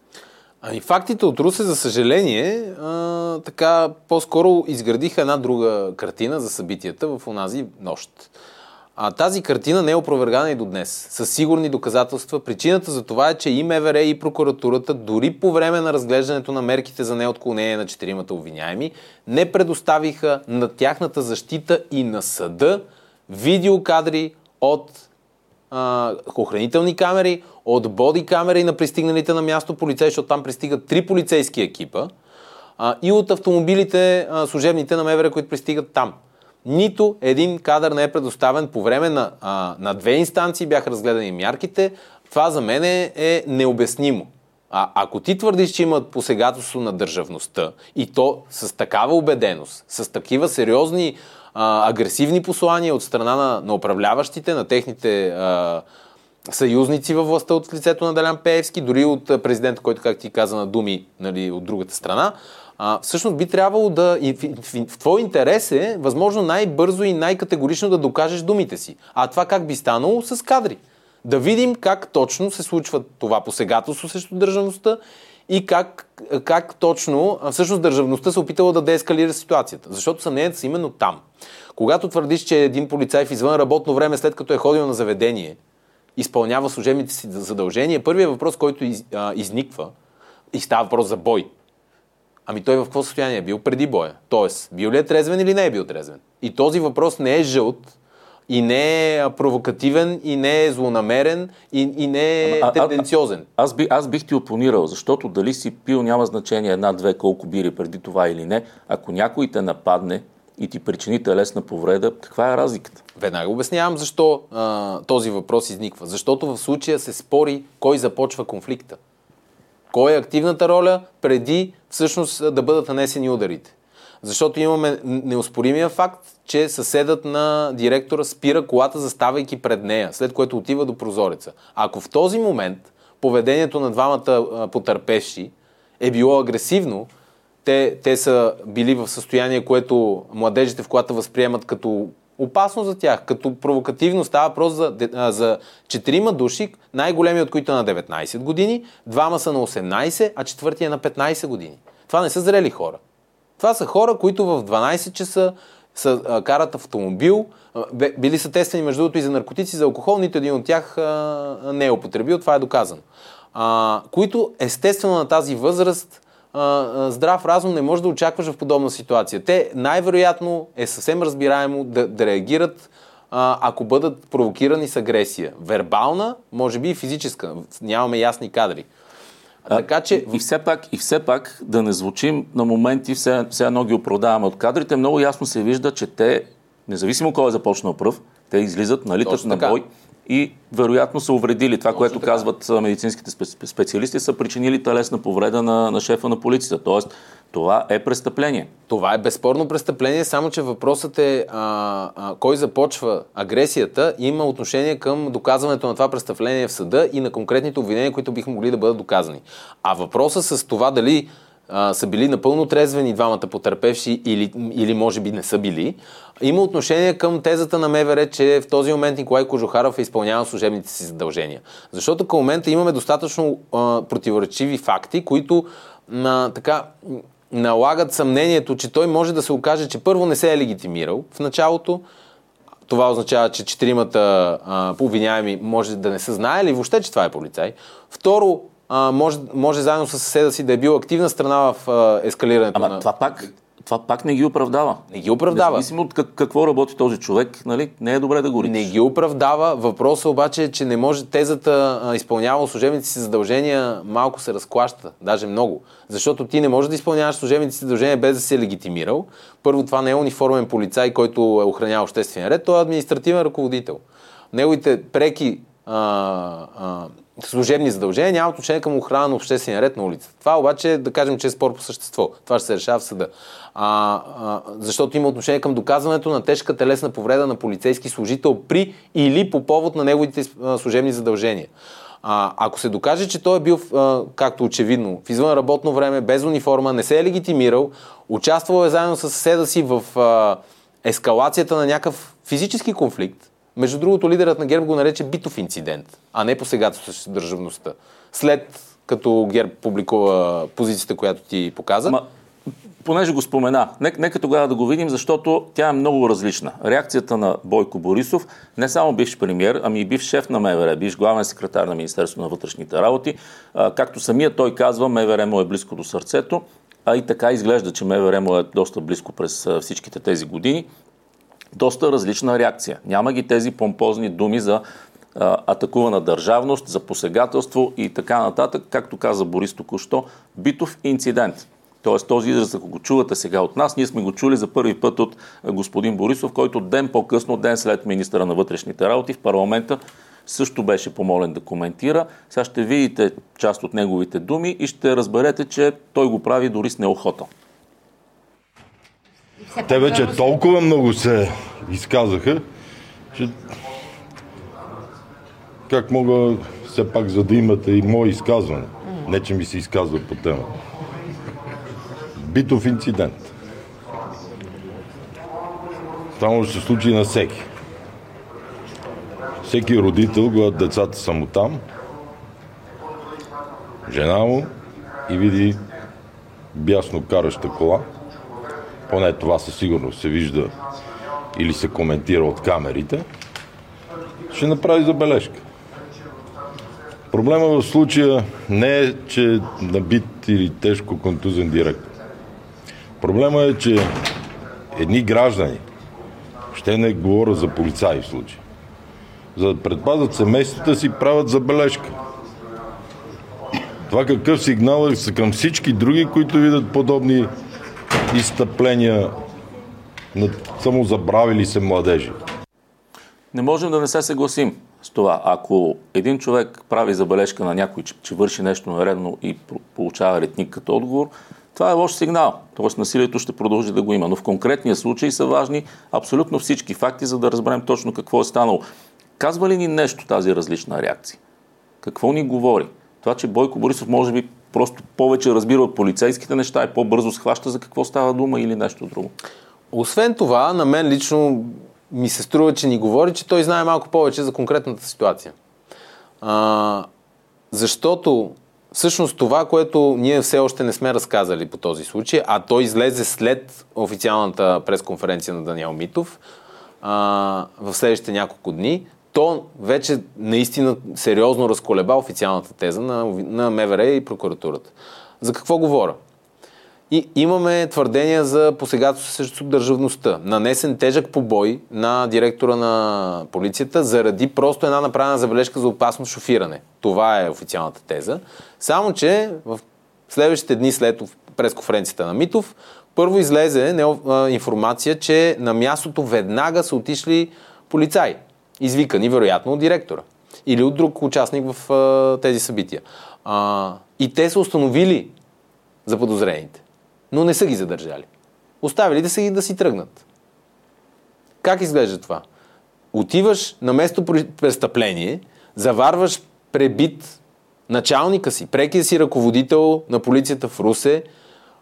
Ами фактите от Русе, за съжаление, а, така по-скоро изградиха една друга картина за събитията в онази нощ. А тази картина не е опровергана и до днес. Със сигурни доказателства. Причината за това е, че и МВР, и прокуратурата, дори по време на разглеждането на мерките за неотклонение на четиримата обвиняеми, не предоставиха на тяхната защита и на съда видеокадри от а, охранителни камери, от боди камери на пристигналите на място полицаи, защото там пристигат три полицейски екипа, а, и от автомобилите а, служебните на МВР, които пристигат там. Нито един кадър не е предоставен по време на, а, на две инстанции, бяха разгледани мярките. Това за мен е необяснимо. А, ако ти твърдиш, че имат посегателство на държавността и то с такава убеденост, с такива сериозни а, агресивни послания от страна на, на управляващите, на техните а, съюзници във властта от лицето на Делян Пеевски, дори от президента, който, как ти каза, на думи, нали, от другата страна, А, всъщност би трябвало да... И в, в, в твой интерес е възможно най-бързо и най-категорично да докажеш думите си. А това как би станало? С кадри. Да видим как точно се случва това посегателство срещу държавността и как, как точно всъщност държавността се опитала да деескалира ситуацията. Защото съмненията са именно там. Когато твърдиш, че един полицай в извън работно време, след като е ходил на заведение, изпълнява служебните си задължения, първият въпрос, който из, а, изниква, и става въпрос за бой. Ами той в какво състояние е бил преди боя? Тоест, бил ли е трезвен или не е бил трезвен? И този въпрос не е жълт, и не е провокативен, и не е злонамерен, и, и не е а, тенденциозен. А, а, аз, би, аз бих ти опонирал, защото дали си пил няма значение една-две колко бири преди това или не. Ако някой те нападне и ти причини телесна повреда, каква е разликата? Веднага обяснявам защо а, този въпрос изниква. Защото в случая се спори кой започва конфликта. Кой е активната роля преди всъщност да бъдат нанесени ударите. Защото имаме неоспоримия факт, че съседът на директора спира колата, заставайки пред нея, след което отива до прозореца. Ако в този момент поведението на двамата потърпевши е било агресивно, те, те са били в състояние, което младежите в колата възприемат като опасно за тях, като провокативно. Става въпрос за, за четирима души, най-големи от които е на деветнайсет години, двама са на осемнайсет, а четвъртия е на петнайсет години. Това не са зрели хора. Това са хора, които в дванайсет часа са, а, карат автомобил, а, били са тествани между другото и за наркотици, за алкохол, нито един от тях а, не е употребил, това е доказано. А, които естествено на тази възраст а, а, здрав разум не може да очакваш в подобна ситуация. Те най-вероятно е съвсем разбираемо да, да реагират, а, ако бъдат провокирани с агресия. Вербална, може би и физическа. Нямаме ясни кадри. А, така че... И все пак, и все пак да не звучим на моменти, все, все едно ги оправдаваме от кадрите, много ясно се вижда, че те, независимо кой е започнал пръв, те излизат, налитат на бой и вероятно са увредили. Това, Точно което така. казват медицинските специалисти, са причинили телесна повреда на, на шефа на полицията. Тоест, това е престъпление. Това е безспорно престъпление, само че въпросът е а, а, кой започва агресията и има отношение към доказването на това престъпление в съда и на конкретните обвинения, които биха могли да бъдат доказани. А въпросът с това дали а, са били напълно трезвени двамата потърпевши или, или може би не са били, има отношение към тезата на МВР, че в този момент Николай Кожухаров е изпълнявал служебните си задължения. Защото към момента имаме достатъчно а, противоречиви факти, които а, така налагат съмнението, че той може да се окаже, че първо не се е легитимирал в началото. Това означава, че четиримата а, обвиняеми може да не са знаели въобще, че това е полицай. Второ, а, може, може заедно с съседа си да е бил активна страна в а, ескалирането Ама на... това пак, това пак не ги оправдава. Не ги оправдава. Независимо от как, какво работи този човек, нали, не е добре да го ричаш. Не ги оправдава. Въпросът обаче е, че не може тезата а, изпълнява служебните си задължения, малко се разклаща, даже много. Защото ти не можеш да изпълняваш служебните си задължения без да се е легитимирал. Първо, това не е униформен полицай, който е охранява обществен ред, той е административен ръководител. Неговите преки а, а, служебни задължения нямат отношение към охрана на обществения ред на улицата. Това обаче, да кажем, че е спор по същество. Това ще се решава в съда. А, а, защото има отношение към доказването на тежка телесна повреда на полицейски служител при или по повод на неговите а, служебни задължения. А, ако се докаже, че той е бил, а, както очевидно, в извън работно време, без униформа, не се е легитимирал, участвал е заедно с съседа си в а, ескалацията на някакъв физически конфликт. Между другото, лидерът на ГЕРБ го нарече битов инцидент, а не посегателство с държавността. След като ГЕРБ публикува позицията, която ти показа. Ама, понеже го спомена, нека, нека тогава да го видим, защото тя е много различна. Реакцията на Бойко Борисов, не само бивш премиер, ами и бивш шеф на МВР, бивш главен секретар на Министерството на вътрешните работи, а, както самия той казва, МВР му е близко до сърцето, а и така изглежда, че МВР му е доста близко през всичките тези години. Доста различна реакция. Няма ги тези помпозни думи за а, атакувана държавност, за посегателство и така нататък, както каза Борис току-що, битов инцидент. Тоест този израз, ако го чувате сега от нас, ние сме го чули за първи път от господин Борисов, който ден по-късно, ден след министъра на вътрешните работи в парламента също беше помолен да коментира. Сега ще видите част от неговите думи и ще разберете, че той го прави дори с неохота. Те вече толкова много се изказаха, че как мога все пак, за да имате и мое изказване, не че ми се изказва по тема. Битов инцидент. Това може да се случи на всеки. Всеки родител, когато децата са му там, жена му и види бясно караща кола, поне това със сигурност се вижда или се коментира от камерите, ще направи забележка. Проблема в случая не е, че е набит или тежко контузен директор. Проблема е, че едни граждани, ще не говоря за полицаи в случая, за да предпазят семействата си, правят забележка. Това какъв сигнал е към всички други, които видят подобни изтъпления на самозабравили се младежи. Не можем да не се съгласим с това. Ако един човек прави забележка на някой, че, че върши нещо наредно и получава ретник като отговор, това е лош сигнал. Тоест насилието ще продължи да го има. Но в конкретния случай са важни абсолютно всички факти, за да разберем точно какво е станало. Казва ли ни нещо тази различна реакция? Какво ни говори? Това, че Бойко Борисов може би просто повече разбира от полицейските неща и по-бързо схваща за какво става дума или нещо друго? Освен това, на мен лично ми се струва, че ни говори, че той знае малко повече за конкретната ситуация. А, защото всъщност това, което ние все още не сме разказали по този случай, а той излезе след официалната пресконференция на Даниел Митов а, в следващите няколко дни, то вече наистина сериозно разколеба официалната теза на, на МВР и прокуратурата. За какво говоря? И имаме твърдения за посегателство срещу държавността. Нанесен тежък побой на директора на полицията заради просто една направена забележка за опасно шофиране. Това е официалната теза. Само че в следващите дни след пресконференцията на Митов, първо излезе информация, че на мястото веднага са отишли полицаи, извикани вероятно от директора или от друг участник в а, тези събития. А, и те са установили заподозрените, но не са ги задържали. Оставили да са ги да си тръгнат. Как изглежда това? Отиваш на место престъпление, заварваш пребит началника си, прекия си ръководител на полицията в Русе,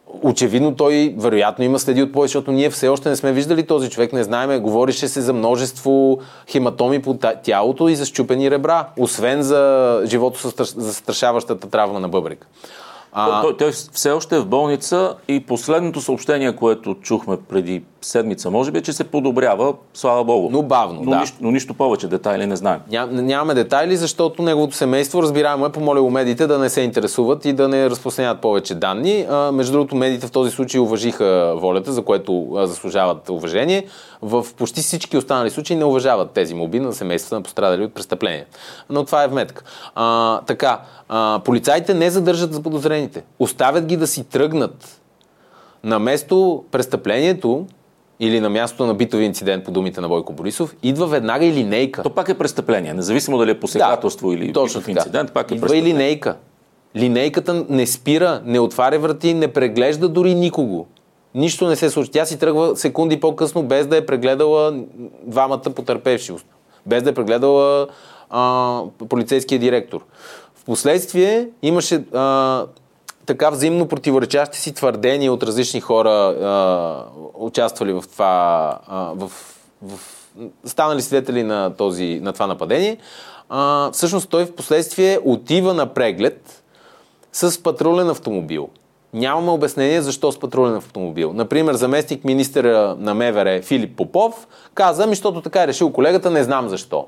очевидно той вероятно има следи от повече, защото ние все още не сме виждали този човек, не знаеме, говорише се за множество хематоми по тялото и за счупени ребра, освен за живото застрашаващата травма на бъбрека. А... Той, той все още е в болница и последното съобщение, което чухме преди седмица, може би, че се подобрява, слава Богу. Но бавно, но, да. нищо, но нищо повече детайли не знаем. Ням, нямаме детайли, защото неговото семейство, разбираемо е, помолило медиите да не се интересуват и да не разпространяват повече данни. А, между другото, медиите в този случай уважиха волята, за което а, заслужават уважение. В почти всички останали случаи не уважават тези молби на семействата на пострадали от престъпления. Но това е вметка. А, така, а, полицаите не задържат заподозрените. Оставят ги да си тръгнат на место престъплението или на мястото на битови инцидент, по думите на Бойко Борисов, идва веднага и линейка. То пак е престъпление, независимо дали е посегателство да, или битов инцидент, пак е идва престъпление. Идва и линейка. Линейката не спира, не отваря врати, не преглежда дори никого. Нищо не се случва. Тя си тръгва секунди по-късно, без да е прегледала двамата потърпевши, без да е прегледала а, полицейския директор. Впоследствие имаше а, така взаимно противоречащи си твърдения от различни хора, а, участвали в това, а, в, в, станали свидетели на, този, на това нападение. А, всъщност той впоследствие отива на преглед с патрулен автомобил. Нямаме обяснение защо с патрулен автомобил. Например, заместник министъра на МВР Филип Попов каза, ми, защото така е решил колегата, не знам защо.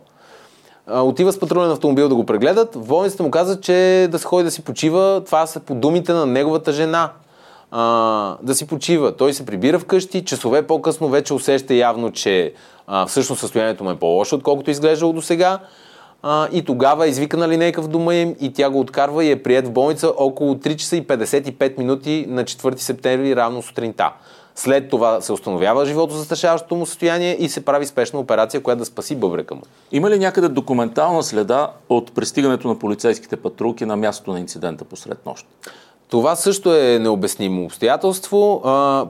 Отива с патрулен автомобил да го прегледат. В болницата му каза, че да се ходи да си почива. Това са по думите на неговата жена. А, да си почива. Той се прибира вкъщи. Часове по-късно вече усеща явно, че а, всъщност състоянието му е по-лошо, отколкото изглеждало до сега. А, и тогава е извикана линейка в дома им и тя го откарва и е приет в болница около три часа и петдесет и пет минути на четвърти септември рано сутринта. След това се установява живото застрашаващото му състояние и се прави спешна операция, която да спаси бъбрека му. Има ли някъде документална следа от пристигането на полицейските патрулки на мястото на инцидента посред нощ? Това също е необяснимо обстоятелство.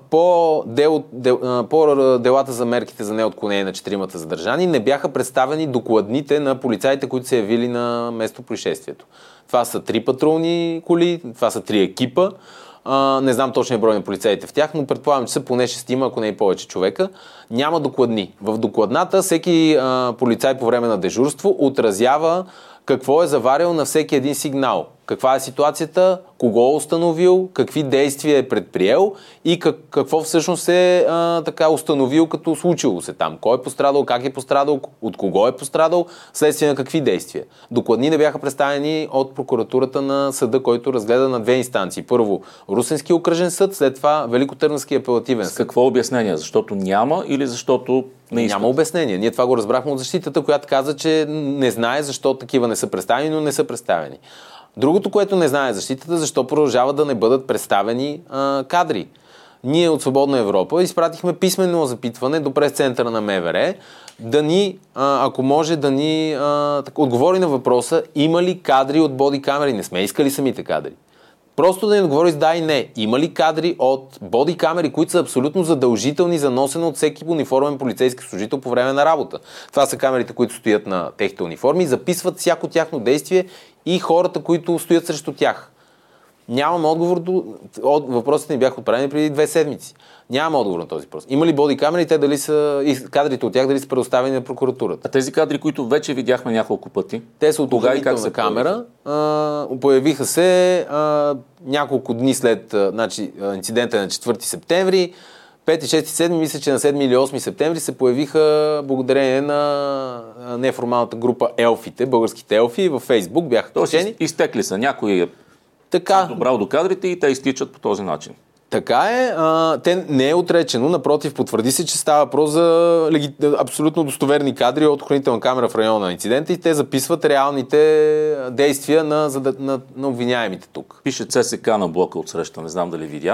По, дел, дел, по делата за мерките за неотклонение на четиримата задържани не бяха представени докладните на полицаите, които се явили на место происшествието. Това са три патрулни коли, това са три екипа. Uh, не знам точния брой на полицаите в тях, но предполагам, че са поне шестима, ако не и повече човека. Няма докладни. В докладната всеки uh, полицай по време на дежурство отразява какво е заварил на всеки един сигнал. Каква е ситуацията, кого е установил, какви действия е предприел и как, какво всъщност е а, така установил като случило се там. Кой е пострадал, как е пострадал, от кого е пострадал, следствие на какви действия. Докладни не бяха представени от прокуратурата на съда, който разгледа на две инстанции. Първо Русенски окръжен съд, след това Великотърновски апелативен съд. С какво обяснение? Защото няма или защото не искат? Няма обяснение. Ние това го разбрахме от защитата, която каза, че не знае защо такива не са представени, но не са представени. Другото, което не знае защитата, защо продължава да не бъдат представени а, кадри. Ние от Свободна Европа изпратихме писмено запитване до прес-центъра на МВР, да ни, а, ако може да ни а, так, отговори на въпроса, има ли кадри от бодикамери. Не сме искали самите кадри. Просто да ни отговори с да и не. Има ли кадри от бодикамери, които са абсолютно задължителни за носене от всеки униформен полицейски служител по време на работа. Това са камерите, които стоят на техните униформи и записват всяко тяхно действие и хората, които стоят срещу тях. Нямаме отговор до... От... Въпросите ни бяха отправени преди две седмици. Нямаме отговор на този въпрос. Има ли бодикамери, те дали са... и кадрите от тях дали са предоставени на прокуратурата? А тези кадри, които вече видяхме няколко пъти? Те са от охранителна камера. А, появиха се а, няколко дни след а, значи, инцидента на четвърти септември. пети, шести, седми, мисля, че на седми или осми септември се появиха благодарение на неформалната група Елфите, българските елфи във Фейсбук бяха качени. Изтекли са. Някой е така добрал до кадрите и те изтичат по този начин. Така е. А, те не е отречено. Напротив, потвърди се, че става въпрос за леги... абсолютно достоверни кадри от охранителна камера в района на инцидента и те записват реалните действия на, на, на обвиняемите тук. Пише ЦСК на блока от среща, не знам дали видя.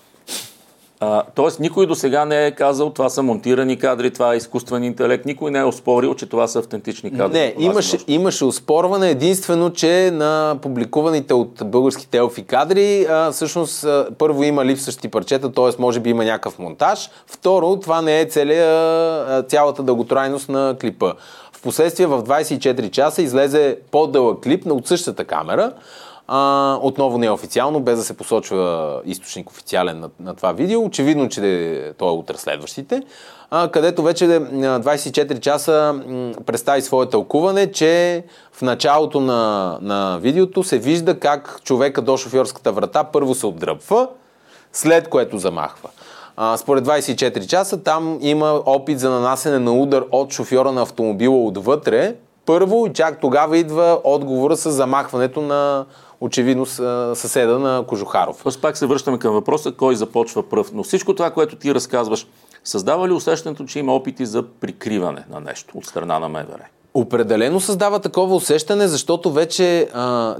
А, тоест никой до сега не е казал, това са монтирани кадри, това е изкуствен интелект. Никой не е оспорил, че това са автентични кадри. Не, имаше, имаше оспорване единствено, че на публикуваните от българските елфи кадри а, всъщност а, първо има липсващи парчета, т.е. може би има някакъв монтаж. Второ, това не е целия, а, цялата дълготрайност на клипа. Впоследствие в двайсет и четири часа излезе по-дълъг клип на от същата камера, А, отново неофициално, без да се посочва източник официален на, на това видео. Очевидно, че той е от разследващите, а, където вече двайсет и четири часа м, представи свое тълкуване, че в началото на, на видеото се вижда как човека до шофьорската врата първо се отдръпва, след което замахва. А, според двайсет и четири часа там има опит за нанасене на удар от шофьора на автомобила отвътре. Първо и чак тогава идва отговора с замахването на очевидно съседа на Кожухаров. Тоест пак се връщаме към въпроса, кой започва пръв. Но всичко това, което ти разказваш, създава ли усещането, че има опити за прикриване на нещо от страна на МВР? Определено създава такова усещане, защото вече а,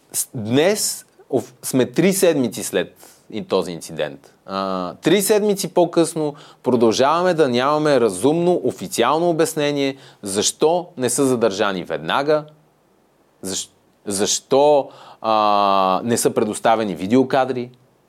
днес сме три седмици след и този инцидент. А, три седмици по-късно продължаваме да нямаме разумно, официално обяснение защо не са задържани веднага, защо, защо а, не са предоставени видеокадри,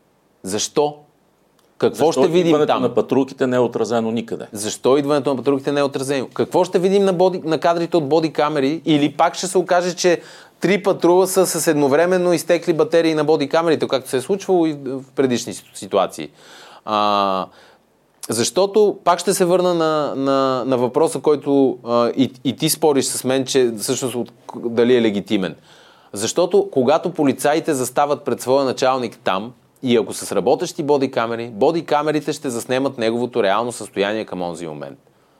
защо, какво защо ще видим идването там? на патрулките не е отразено никъде? Защо идването на патрулките не е отразено? Какво ще видим на, боди, на кадрите от бодикамери? Или пак ще се окаже, че три патрула са с едновременно изтекли батерии на бодикамерите, както се е случвало и в предишни ситуации. А, защото пак ще се върна на, на, на въпроса, който а, и, и ти спориш с мен, че всъщност от, дали е легитимен. Защото когато полицаите застават пред своя началник там и ако са с работещи бодикамери, бодикамерите ще заснемат неговото реално състояние към онзи момент.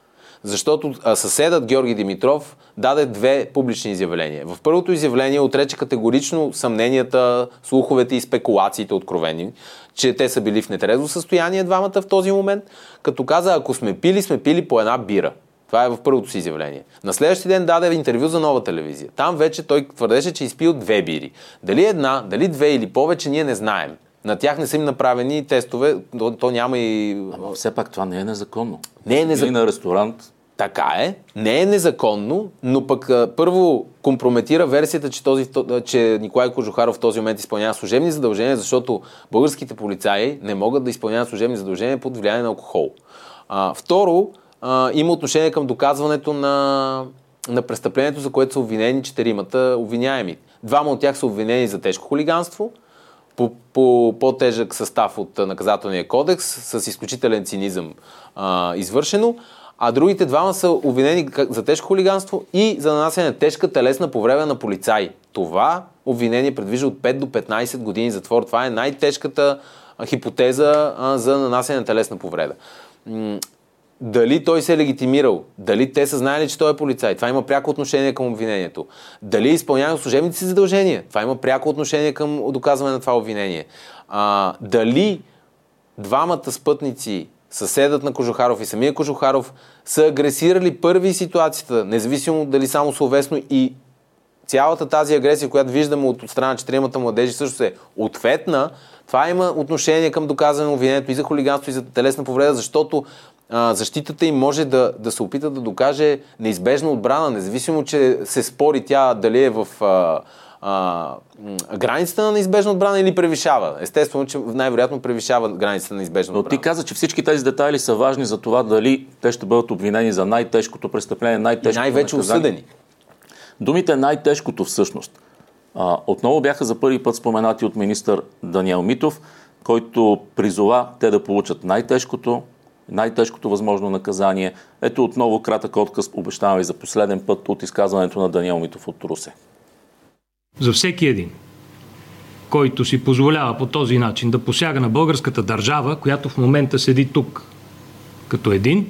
Защото съседът Георги Димитров даде две публични изявления. В първото изявление отрече категорично съмненията, слуховете и спекулациите откровени, че те са били в нетрезво състояние двамата в този момент, като каза, ако сме пили, сме пили по една бира. Това е в първото си изявление. На следващия ден даде интервю за Нова телевизия. Там вече той твърдеше, че изпил две бири. Дали една, дали две или повече, ние не знаем. На тях не са им направени тестове, то, то няма и... Ама все пак това не е незаконно. Не е незаконно. На ресторант. Така е, не е незаконно, но пък първо компрометира версията, че, този, че Николай Кожухаров в този момент изпълнява служебни задължения, защото българските полицаи не могат да изпълняват служебни задължения под влияние на алкохол. А, второ, а, има отношение към доказването на, на престъплението, за което са обвинени четиримата обвиняеми. Двама от тях са обвинени за тежко хулиганство, по, по по-тежък състав от наказателния кодекс, с изключителен цинизъм а, извършено, а другите двама са обвинени за тежко хулиганство и за нанасяне на тежка телесна повреда на полицаи. Това обвинение предвижда от пет до петнайсет години затвор. Това е най-тежката хипотеза а, за нанасяне на телесна повреда. М- дали той се е легитимирал, дали те са знаели, че той е полицай, това има пряко отношение към обвинението. Дали е изпълнявал служебните си задължения, това има пряко отношение към доказване на това обвинение. А, дали двамата спътници, съседът на Кожухаров и самия Кожухаров, са агресирали първи ситуацията, независимо дали само словесно, и цялата тази агресия, която виждаме от страна на четиримата младежи, също е ответна. Това има отношение към доказване на обвинението и за хулиганство, и за телесна повреда, защото а, защитата им може да, да се опита да докаже неизбежна отбрана, независимо, че се спори тя дали е в а, а, границата на неизбежна отбрана или превишава. Естествено, че най-вероятно превишава границата на неизбежна отбрана. Но ти каза, че всички тези детайли са важни за това дали те ще бъдат обвинени за най-тежкото престъпление, най-тежкото наказание. И най-вече осъдени. Думите най-тежкото всъщност а, отново бяха за първи път споменати от министър Даниел Митов, който призова те да получат най-тежкото, най-тежкото възможно наказание. Ето отново кратък отказ, обещавам ви за последен път, от изказването на Даниел Митов от Русе. За всеки един, който си позволява по този начин да посяга на българската държава, която в момента седи тук като един,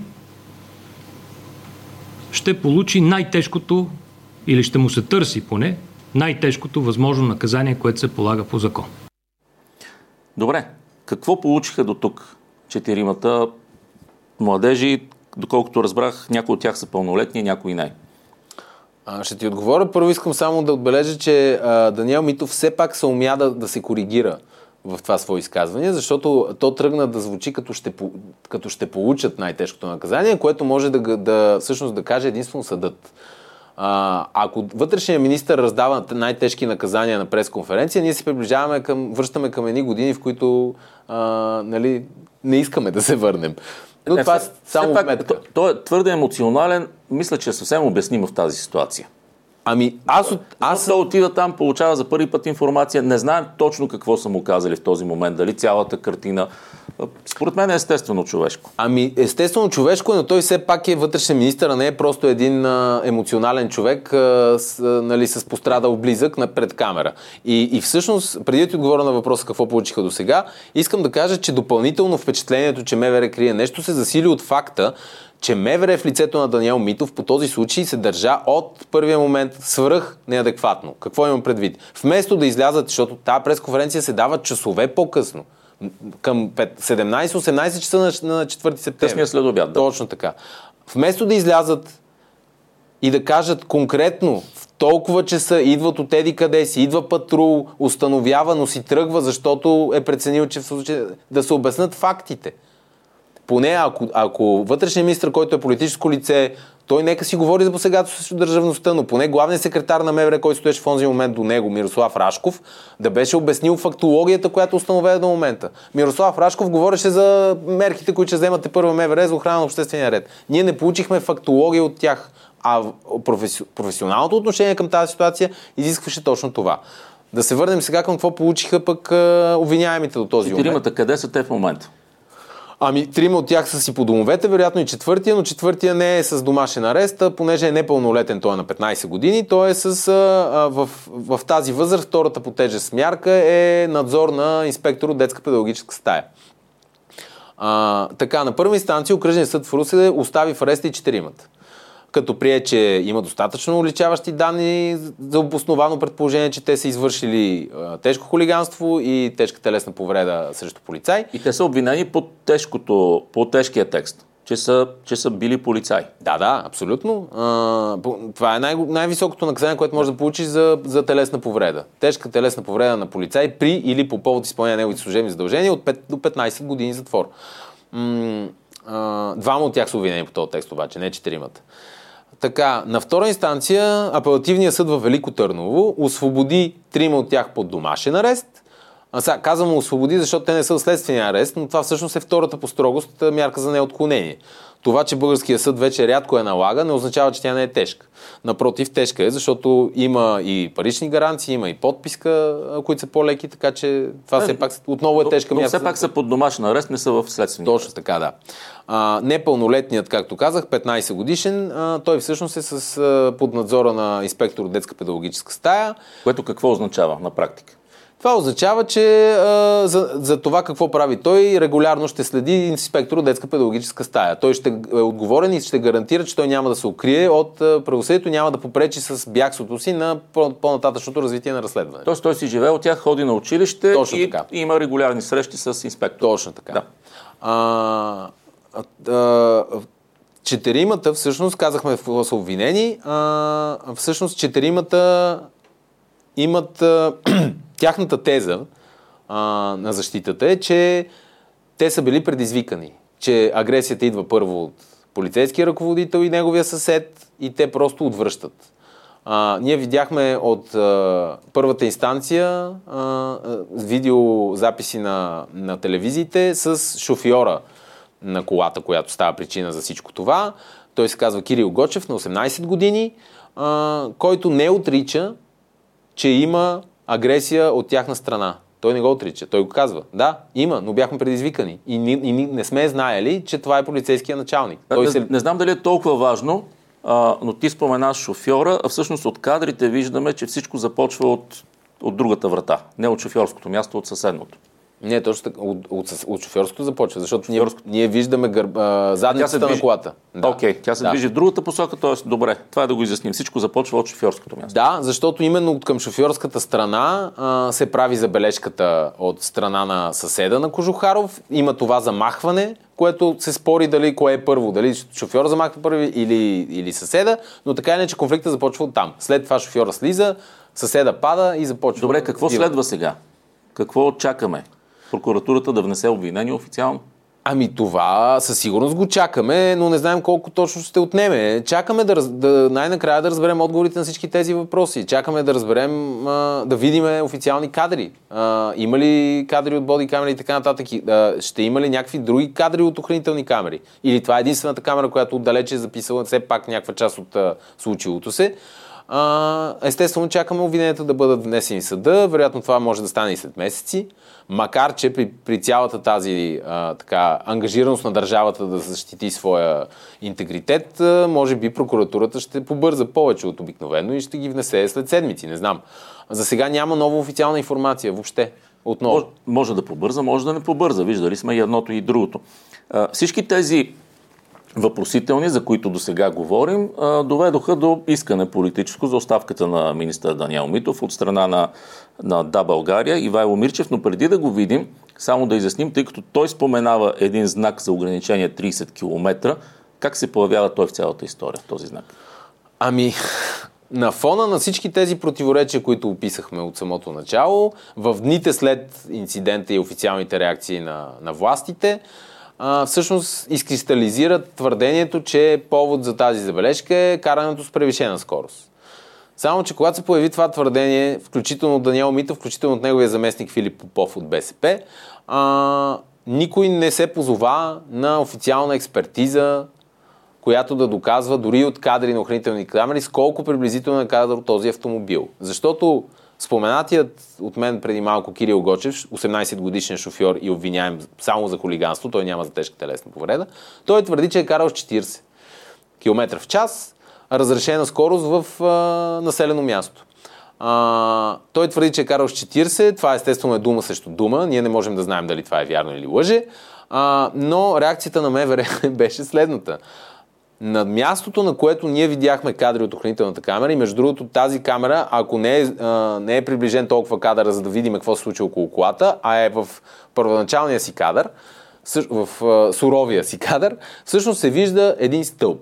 ще получи най-тежкото, или ще му се търси поне, най-тежкото възможно наказание, което се полага по закон. Добре, какво получиха до тук четиримата младежи? Доколкото разбрах, някои от тях са пълнолетни, някои не. А, ще ти отговоря. Първо искам само да отбележа, че а, Даниел Митов все пак се умя да, да се коригира в това свое изказване, защото то тръгна да звучи като ще, като ще получат най-тежкото наказание, което може да, да, всъщност да каже единствено съдът. А, ако вътрешният министър раздава най-тежки наказания на пресконференция, ние се приближаваме към, връщаме към едни години, в които а, нали, не искаме да се върнем. Но не, това все, е само пак, вметка. То, то е твърде емоционален, мисля, че е съвсем обяснимо в тази ситуация. Ами, аз от... Аз... Той отива там, получава за първи път информация, не знаем точно какво са му казали в този момент, дали цялата картина. Според мен е естествено човешко. Ами, естествено човешко, но той все пак е вътрешен министър, а не е просто един а, емоционален човек, а, с, а, нали, с пострадал близък на пред камера. И, и всъщност, преди да ти отговоря на въпроса какво получиха до сега, искам да кажа, че допълнително впечатлението, че МВР крие нещо, се засили от факта, че МВР в лицето на Даниел Митов по този случай се държа от първия момент свръх неадекватно. Какво имам предвид? Вместо да излязат, защото тази пресконференция се дава часове по-късно, към седемнайсет-осемнайсет часа на четвърти септември. Късния следобед, да. Точно така. Вместо да излязат и да кажат конкретно в толкова часа идват от еди къде си, идва патрул, установява, но си тръгва, защото е преценил, че в случай да се обяснат фактите. Поне ако, ако вътрешният министър, който е политическо лице, той нека си говори за посегателство срещу държавността, но поне главният секретар на МВР, който стоеше в онзи момент до него, Мирослав Рашков, да беше обяснил фактологията, която установява до момента. Мирослав Рашков говореше за мерките, които ще вземате първа МВР за охрана на обществения ред. Ние не получихме фактология от тях, а професи... професионалното отношение към тази ситуация изискваше точно това. Да се върнем сега към какво получиха пък обвиняемите до този момент. Четиримата, къде са те в момента? Ами, трима от тях са си по домовете, вероятно и четвъртия, но четвъртия не е с домашен арест, понеже е непълнолетен, той е на петнайсет години, той е с, а, в, в тази възраст, втората по тежест мярка е надзор на инспектор от детска педагогическа стая. А, така, на първа инстанция окръжният съд в Русе остави в ареста и четиримата. Като прие, че има достатъчно уличаващи данни за обосновано предположение, че те са извършили а, тежко хулиганство и тежка телесна повреда срещу полицай. И те са обвинени по, тежкото, по тежкия текст, че са, че са били полицаи. Да, да, абсолютно. А, това е най- най-високото наказание, което може да получиш за, за телесна повреда. Тежка телесна повреда на полицай при или по повод изпълнение на неговите служебни задължения от пет до петнайсет години затвор. М- а, двама от тях са обвинени по този текст, обаче, не четиримата. Така, на втора инстанция апелативният съд във Велико Търново освободи трима от тях под домашен арест. А сега казвам освободи, защото те не са в следствения арест, но това всъщност е втората по строгост мярка за неотклонение. Това, че българският съд вече рядко я налага, не означава, че тя не е тежка. Напротив, тежка е, защото има и парични гаранции, има и подписка, които са по-леки, така че това все пак отново е тежка мярка. мярка. Но все пак са под домашен арест, не са в следствения. Точно така, да. А, непълнолетният, както казах, петнайсет годишен, а, той всъщност е с, а, под надзора на инспектор от детска педагогическа стая. Което какво означава на практика? Това означава, че а, за, за това какво прави той, регулярно ще следи инспектор от детска педагогическа стая. Той ще е отговорен и ще гарантира, че той няма да се укрие от правосъдието, няма да попречи с бягството си на по-нататъчното развитие на разследването. Тоест той си живее от тях, ходи на училище. Точно и, така. И има регулярни срещи с инспектор. Точно така. Да. А, а, а, четиримата, всъщност, казахме в са обвинени, а, всъщност четиримата имат а, тяхната теза а, на защитата е, че те са били предизвикани, че агресията идва първо от полицейския ръководител и неговия съсед и те просто отвръщат. А, ние видяхме от а, първата инстанция а, видеозаписи на, на телевизиите с шофьора на колата, която става причина за всичко това. Той се казва Кирил Гочев, на осемнайсет години, а, който не отрича, че има агресия от тяхна страна. Той не го отрича. Той го казва. Да, има, но бяхме предизвикани. И, ни, и ни, не сме знаели, че това е полицейския началник. Да, Той не, се... не знам дали е толкова важно, а, но ти спомена шофьора, а всъщност от кадрите виждаме, че всичко започва от, от другата врата. Не от шофьорското място, от съседното. Не, точно така. От, от, от, от шофьорското започва, защото ние, ние виждаме гърб, а, задницата движи... на колата. Да. Окей, okay, тя се да. движи в другата посока, т.е. добре, това е да го изясним. Всичко започва от шофьорското място. Да, защото именно към шофьорската страна а, се прави забележката от страна на съседа на Кожухаров. Има това замахване, което се спори дали кое е първо, дали шофьор замахва първи или, или съседа, но така иначе конфликта започва от там. След това шофьора слиза, съседа пада и започва... Добре, какво следва сега? Какво чакаме? Прокуратурата да внесе обвинение официално? Ами това със сигурност го чакаме, но не знаем колко точно ще отнеме. Чакаме да, да най-накрая да разберем отговорите на всички тези въпроси. Чакаме да разберем, а, да видиме официални кадри. А, има ли кадри от боди камери и така нататък? А, ще има ли някакви други кадри от охранителни камери? Или това е единствената камера, която отдалече е записала все пак някаква част от а, случилото се? А, естествено, чакаме обвиненията да бъдат внесени в съда. Вероятно това може да стане и след месеци. Макар че при, при цялата тази а, така, ангажираност на държавата да защити своя интегритет, а, може би прокуратурата ще побърза повече от обикновено и ще ги внесе след седмици. Не знам. За сега няма нова официална информация въобще. Отново. Може, може да побърза, може да не побърза. Виждали сме и едното и другото. А, всички тези въпросителни, за които до сега говорим, доведоха до искане политическо за оставката на министър Даниел Митов от страна на, на Да, България, Ивайло Мирчев, но преди да го видим, само да изясним, тъй като той споменава един знак за ограничение трийсет километра, как се появява той в цялата история, този знак? Ами, на фона на всички тези противоречия, които описахме от самото начало, в дните след инцидента и официалните реакции на, на властите, Uh, всъщност изкристализират твърдението, че повод за тази забележка е карането с превишена скорост. Само че когато се появи това твърдение, включително от Даниел Митов, включително от неговия заместник Филип Попов от БСП, uh, никой не се позова на официална експертиза, която да доказва дори от кадри на охранителни камери с колко приблизително е кадър от този автомобил. Защото споменатият от мен преди малко Кирил Гочев, осемнайсет годишен шофьор и обвиняем само за хулиганство, той няма за тежка телесна повреда, той твърди, че е карал с четирийсет километра в час, разрешена скорост в а, населено място. А, той твърди, че е карал с четирийсет, това естествено е дума срещу дума, ние не можем да знаем дали това е вярно или лъже, а, но реакцията на МВР беше следната. На мястото, на което ние видяхме кадри от охранителната камера, и между другото тази камера, ако не е, а, не е приближен толкова кадър, за да видим какво се случи около колата, а е в първоначалния си кадър, в а, суровия си кадър, всъщност се вижда един стълб.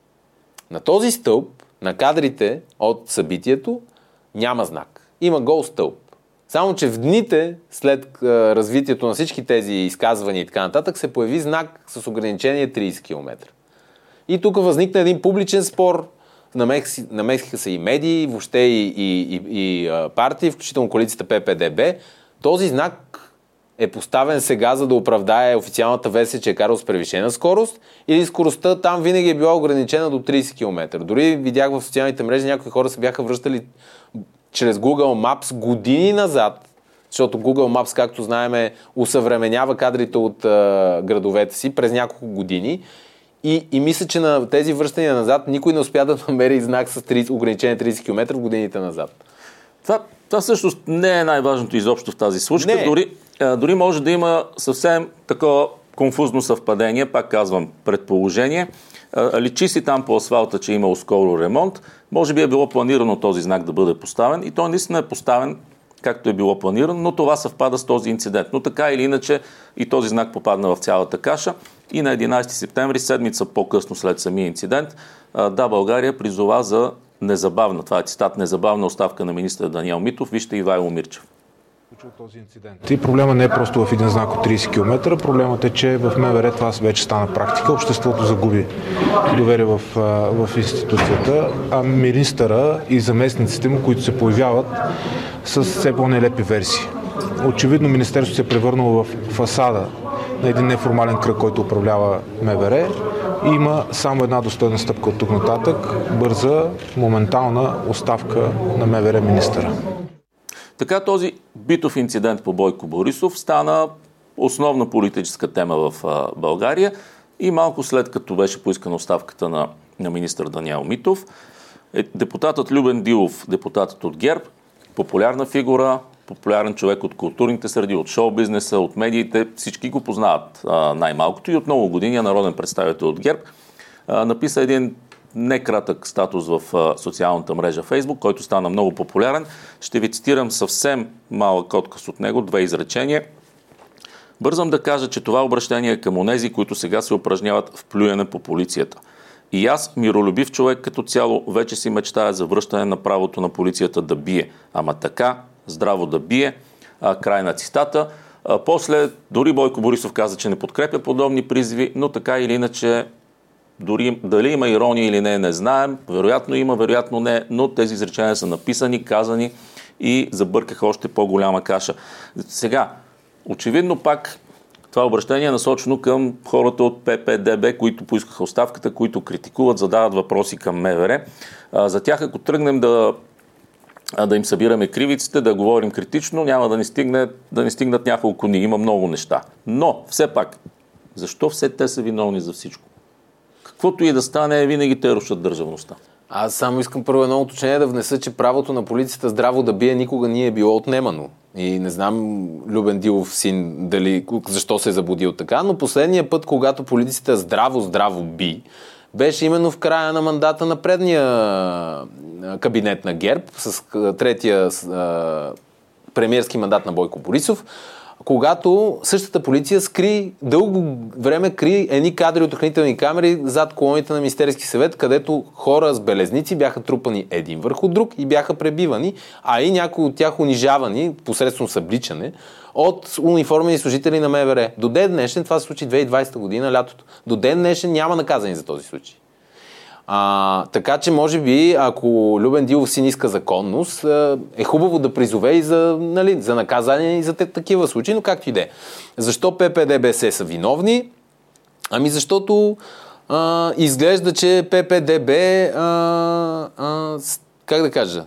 На този стълб, на кадрите от събитието, няма знак. Има гол стълб. Само че в дните след а, развитието на всички тези изказвания и така нататък, се появи знак с ограничение трийсет километра. И тук възникна един публичен спор, намесиха се и медии, въобще и, и, и, и партии, включително коалицията П П Д Б. Този знак е поставен сега, за да оправдае официалната версия, че е карал с превишена скорост, или скоростта там винаги е била ограничена до трийсет километра. Дори видях в социалните мрежи, някои хора се бяха връщали чрез Google Maps години назад, защото Google Maps, както знаем, усъвременява кадрите от а, градовете си през няколко години. И, и мисля, че на тези връщания назад никой не успя да намери знак с трийсет, ограничение трийсет километра в годините назад. Това, това всъщност не е най-важното изобщо в тази случка. Дори, дори може да има съвсем такова конфузно съвпадение, пак казвам предположение. Личи си там по асфалта, че е имало скоро ремонт. Може би е било планирано този знак да бъде поставен и той наистина е поставен както е било планирано, но това съвпада с този инцидент. Но така или иначе и този знак попадна в цялата каша и на единайсети септември, седмица по-късно след самия инцидент, Да, България призова за незабавна, това е цитат, незабавна оставка на министър Даниел Митов. Вижте Ивайло Мирчев. Този инцидент. И проблема не е просто в един знак от трийсет километра, проблемът е, че в МВР това вече стана практика. Обществото загуби доверие в, в институцията, а министъра и заместниците му, които се появяват с все по-нелепи версии. Очевидно Министерството се е превърнало в фасада на един неформален кръг, който управлява МВР и има само една достойна стъпка от тук нататък, бърза, моментална оставка на МВР министъра. Така този битов инцидент по Бойко Борисов стана основна политическа тема в България и малко след като беше поискана оставката на, на министър Даниел Митов, депутатът Любен Дилов, депутатът от ГЕРБ, популярна фигура, популярен човек от културните среди, от шоу-бизнеса, от медиите, всички го познават а, най-малкото и от много години е народен представител от ГЕРБ, а, написа един некратък статус в а, социалната мрежа Facebook, който стана много популярен. Ще ви цитирам съвсем малък отказ от него, две изречения. Бързам да кажа, че това обращение е към онези, които сега се упражняват в плюене по полицията. И аз, миролюбив човек като цяло, вече си мечтая за връщане на правото на полицията да бие. Ама така, здраво да бие. А, край на цитата. А, после дори Бойко Борисов каза, че не подкрепя подобни призиви, но така или иначе, дори дали има ирония или не, не знаем. Вероятно има, вероятно не, но тези изречения са написани, казани и забъркаха още по-голяма каша. Сега, очевидно пак Това обращение е насочено към хората от П П Д Б, които поискаха оставката, които критикуват, задават въпроси към М В Р. За тях, ако тръгнем да, да им събираме кривиците, да говорим критично, няма да ни, стигне, да ни стигнат няколко дни. Има много неща. Но, все пак, защо все те са виновни за всичко? Каквото и да стане, винаги те рушат държавността. Аз само искам първо едно уточнение да внеса, че правото на полицията здраво да бие никога не е било отнемано. И не знам Любен Дилов син дали, защо се е забудил така, но последния път, когато полицията здраво-здраво би, беше именно в края на мандата на предния кабинет на ГЕРБ, с третия премиерски мандат на Бойко Борисов, когато същата полиция скри, дълго време кри едни кадри от охранителни камери зад колоните на Министерски съвет, където хора с белезници бяха трупани един върху друг и бяха пребивани, а и някои от тях унижавани посредством събличане от униформени служители на М В Р. До ден днешен, това се случи две хиляди и двадесета година, лятото, до ден днешен няма наказани за този случай. А, така че, може би, ако Любен Дилов син иска законност, е хубаво да призове и за, нали, за наказание и за такива случаи, но както и да е. Защо П П Д Б С са виновни? Ами защото а, изглежда, че П П Д Б а, а, как да кажа,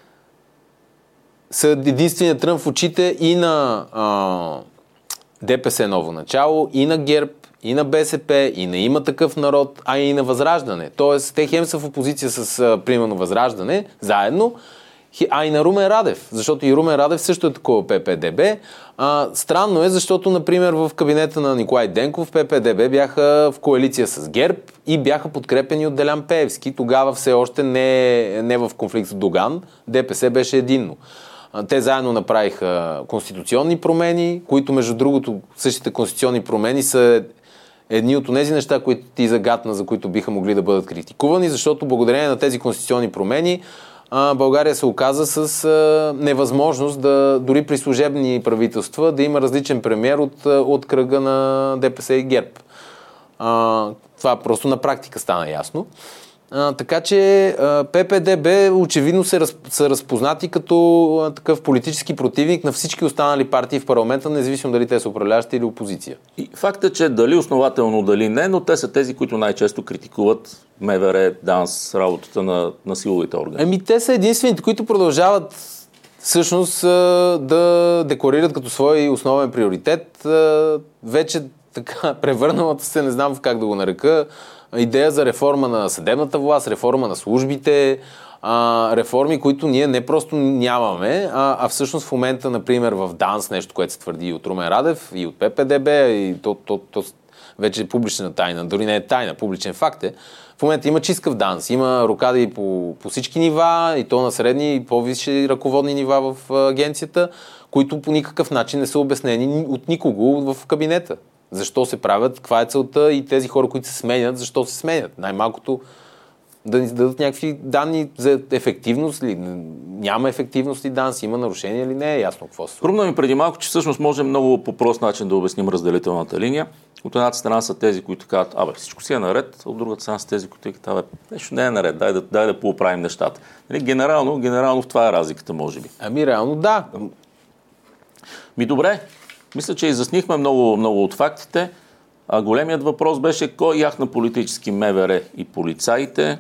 са единствения трън в очите и на а, Д П С Ново начало, и на ГЕРБ, и на Б С П, и на Има такъв народ, а и на Възраждане. Тоест, те хем са в опозиция с, а, примерно, Възраждане, заедно, а и на Румен Радев, защото и Румен Радев също е такова П П Д Б. А, странно е, защото, например, в кабинета на Николай Денков П П Д Б бяха в коалиция с ГЕРБ и бяха подкрепени от Делян Пеевски. Тогава все още не, не в конфликт с Доган, Д П С беше единно. Те заедно направиха конституционни промени, които, между другото, същите конституционни промени са едни от тези неща, които ти загатна, за които биха могли да бъдат критикувани, защото благодарение на тези конституционни промени България се оказа с невъзможност да, дори при служебни правителства, да има различен премиер от, от кръга на Д П С и ГЕРБ. Това просто на практика стана ясно. А, така че П П Д Б очевидно се раз, са разпознати като а, такъв политически противник на всички останали партии в парламента, независимо дали те са управляващи или опозиция. И факт е, че дали основателно, дали не, но те са тези, които най-често критикуват М В Р, ДАНС, работата на, на силовите органи. Ами те са единствените, които продължават всъщност да декларират като свой основен приоритет вече така превърналата се, не знам как да го нарека, идея за реформа на съдебната власт, реформа на службите, а, реформи, които ние не просто нямаме, а, а всъщност в момента, например, в ДАНС, нещо, което се твърди и от Румен Радев, и от П П Д Б, и то, то, то вече е публична тайна, дори не е тайна, публичен факт е. В момента има чистка в ДАНС, има рокади по, по всички нива, и то на средни и по-висши ръководни нива в агенцията, които по никакъв начин не са обяснени от никого в кабинета. Защо се правят, каква е целта и тези хора, които се сменят, защо се сменят. Най-малкото да ни дадат някакви данни за ефективност ли, няма ефективност ли ДАНС, има нарушение или не е ясно какво се случва. Трудно ми преди малко, че всъщност може много по прост начин да обясним разделителната линия. От едната страна са тези, които казват, абе, всичко си е наред, от другата страна са тези, които казват, абе, нещо не е наред, дай да, дай да поуправим нещата. Нали, генерално, генерално в това е разликата, може би. Ами реално да. Ми добре. Мисля, че изяснихме много, много от фактите. А големият въпрос беше кой яхна политически М В Р и полицаите.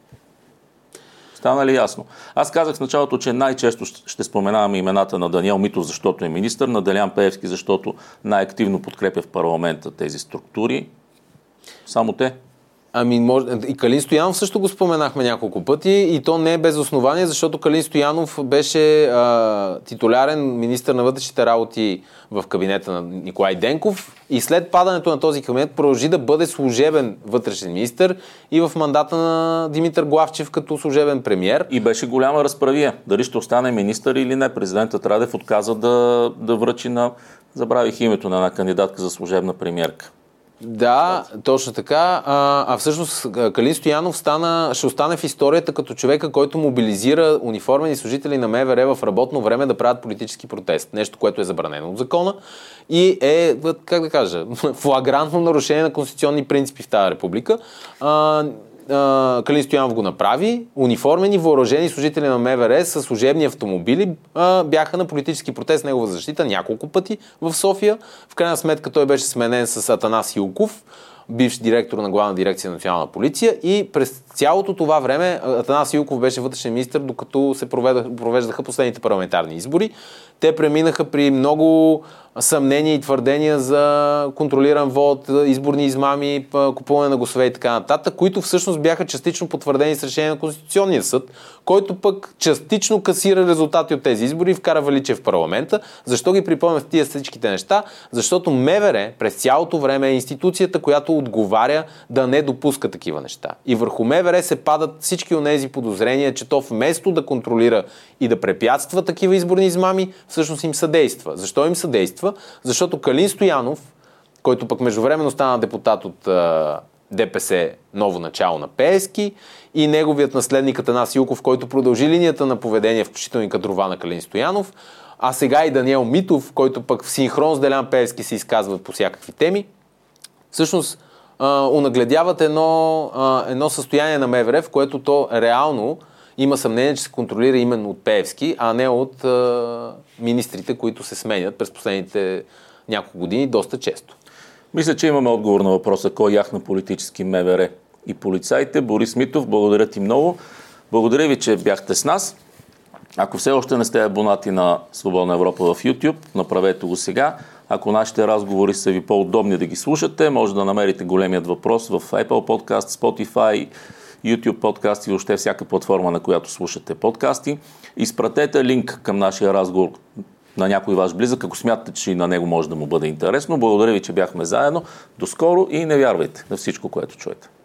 Стана ли ясно? Аз казах в началото, че най-често ще споменаваме имената на Даниел Митов, защото е министър, на Делян Пеевски, защото най-активно подкрепя в парламента тези структури. Само те. Ами, може... и Калин Стоянов също го споменахме няколко пъти и то не е без основание, защото Калин Стоянов беше а, титулярен министър на вътрешните работи в кабинета на Николай Денков и след падането на този кабинет продължи да бъде служебен вътрешен министър и в мандата на Димитър Главчев като служебен премиер. И беше голяма разправия. Дали ще остане министър или не. Президентът Радев отказа да, да връчи на... Забравих името на една кандидатка за служебна премиерка. Да, точно така. А, а всъщност Калин Стоянов стана, ще остане в историята като човека, който мобилизира униформени служители на М В Р в работно време да правят политически протест. Нещо, което е забранено от закона и е, как да кажа, флагрантно нарушение на конституционни принципи в тази република. А, а, Калин Стоянов го направи. Униформени, въоръжени служители на МВР с служебни автомобили а, бяха на политически протест негова защита няколко пъти в София. В крайна сметка той беше сменен с Атанас Илков, бивш директор на Главна дирекция национална полиция, и през цялото това време Атанас Илков беше вътрешен министър, докато се провеждаха последните парламентарни избори. Те преминаха при много съмнения и твърдения за контролиран вод, изборни измами, купуване на гласове и така нататък, които всъщност бяха частично потвърдени с решение на Конституционния съд, който пък частично касира резултати от тези избори и вкара Величев в парламента. Защо ги припомням в тия всичките неща? Защото МВР през цялото време е институцията, която отговаря да не допуска такива неща. И върху МВР се падат всички онези подозрения, че то вместо да контролира и да препятства такива изборни измами, всъщност им съдейства. Защо им съдейства? Защото Калин Стоянов, който пък междувременно стана депутат от а, ДПС, ново начало на Пеевски, и неговият наследник Атанас Илков, който продължи линията на поведение, включително и кадрова на Калин Стоянов, а сега и Даниел Митов, който пък в синхрон с Делян Пеевски се изказва по всякакви теми, всъщност а, унагледяват едно, а, едно състояние на МВР, в което то реално има съмнение, че се контролира именно от Пеевски, а не от а, министрите, които се сменят през последните няколко години доста често. Мисля, че имаме отговор на въпроса кой яхна политически МВР и полицаите. Борис Митов, благодаря ти много. Благодаря ви, че бяхте с нас. Ако все още не сте абонати на Свободна Европа в YouTube, направете го сега. Ако нашите разговори са ви по-удобни да ги слушате, може да намерите големият въпрос в Apple Podcast, Spotify, YouTube подкаст и въобще всяка платформа, на която слушате подкасти. Изпратете линк към нашия разговор на някой ваш близък, ако смятате, че и на него може да му бъде интересно. Благодаря ви, че бяхме заедно. До скоро и не вярвайте на всичко, което чуете.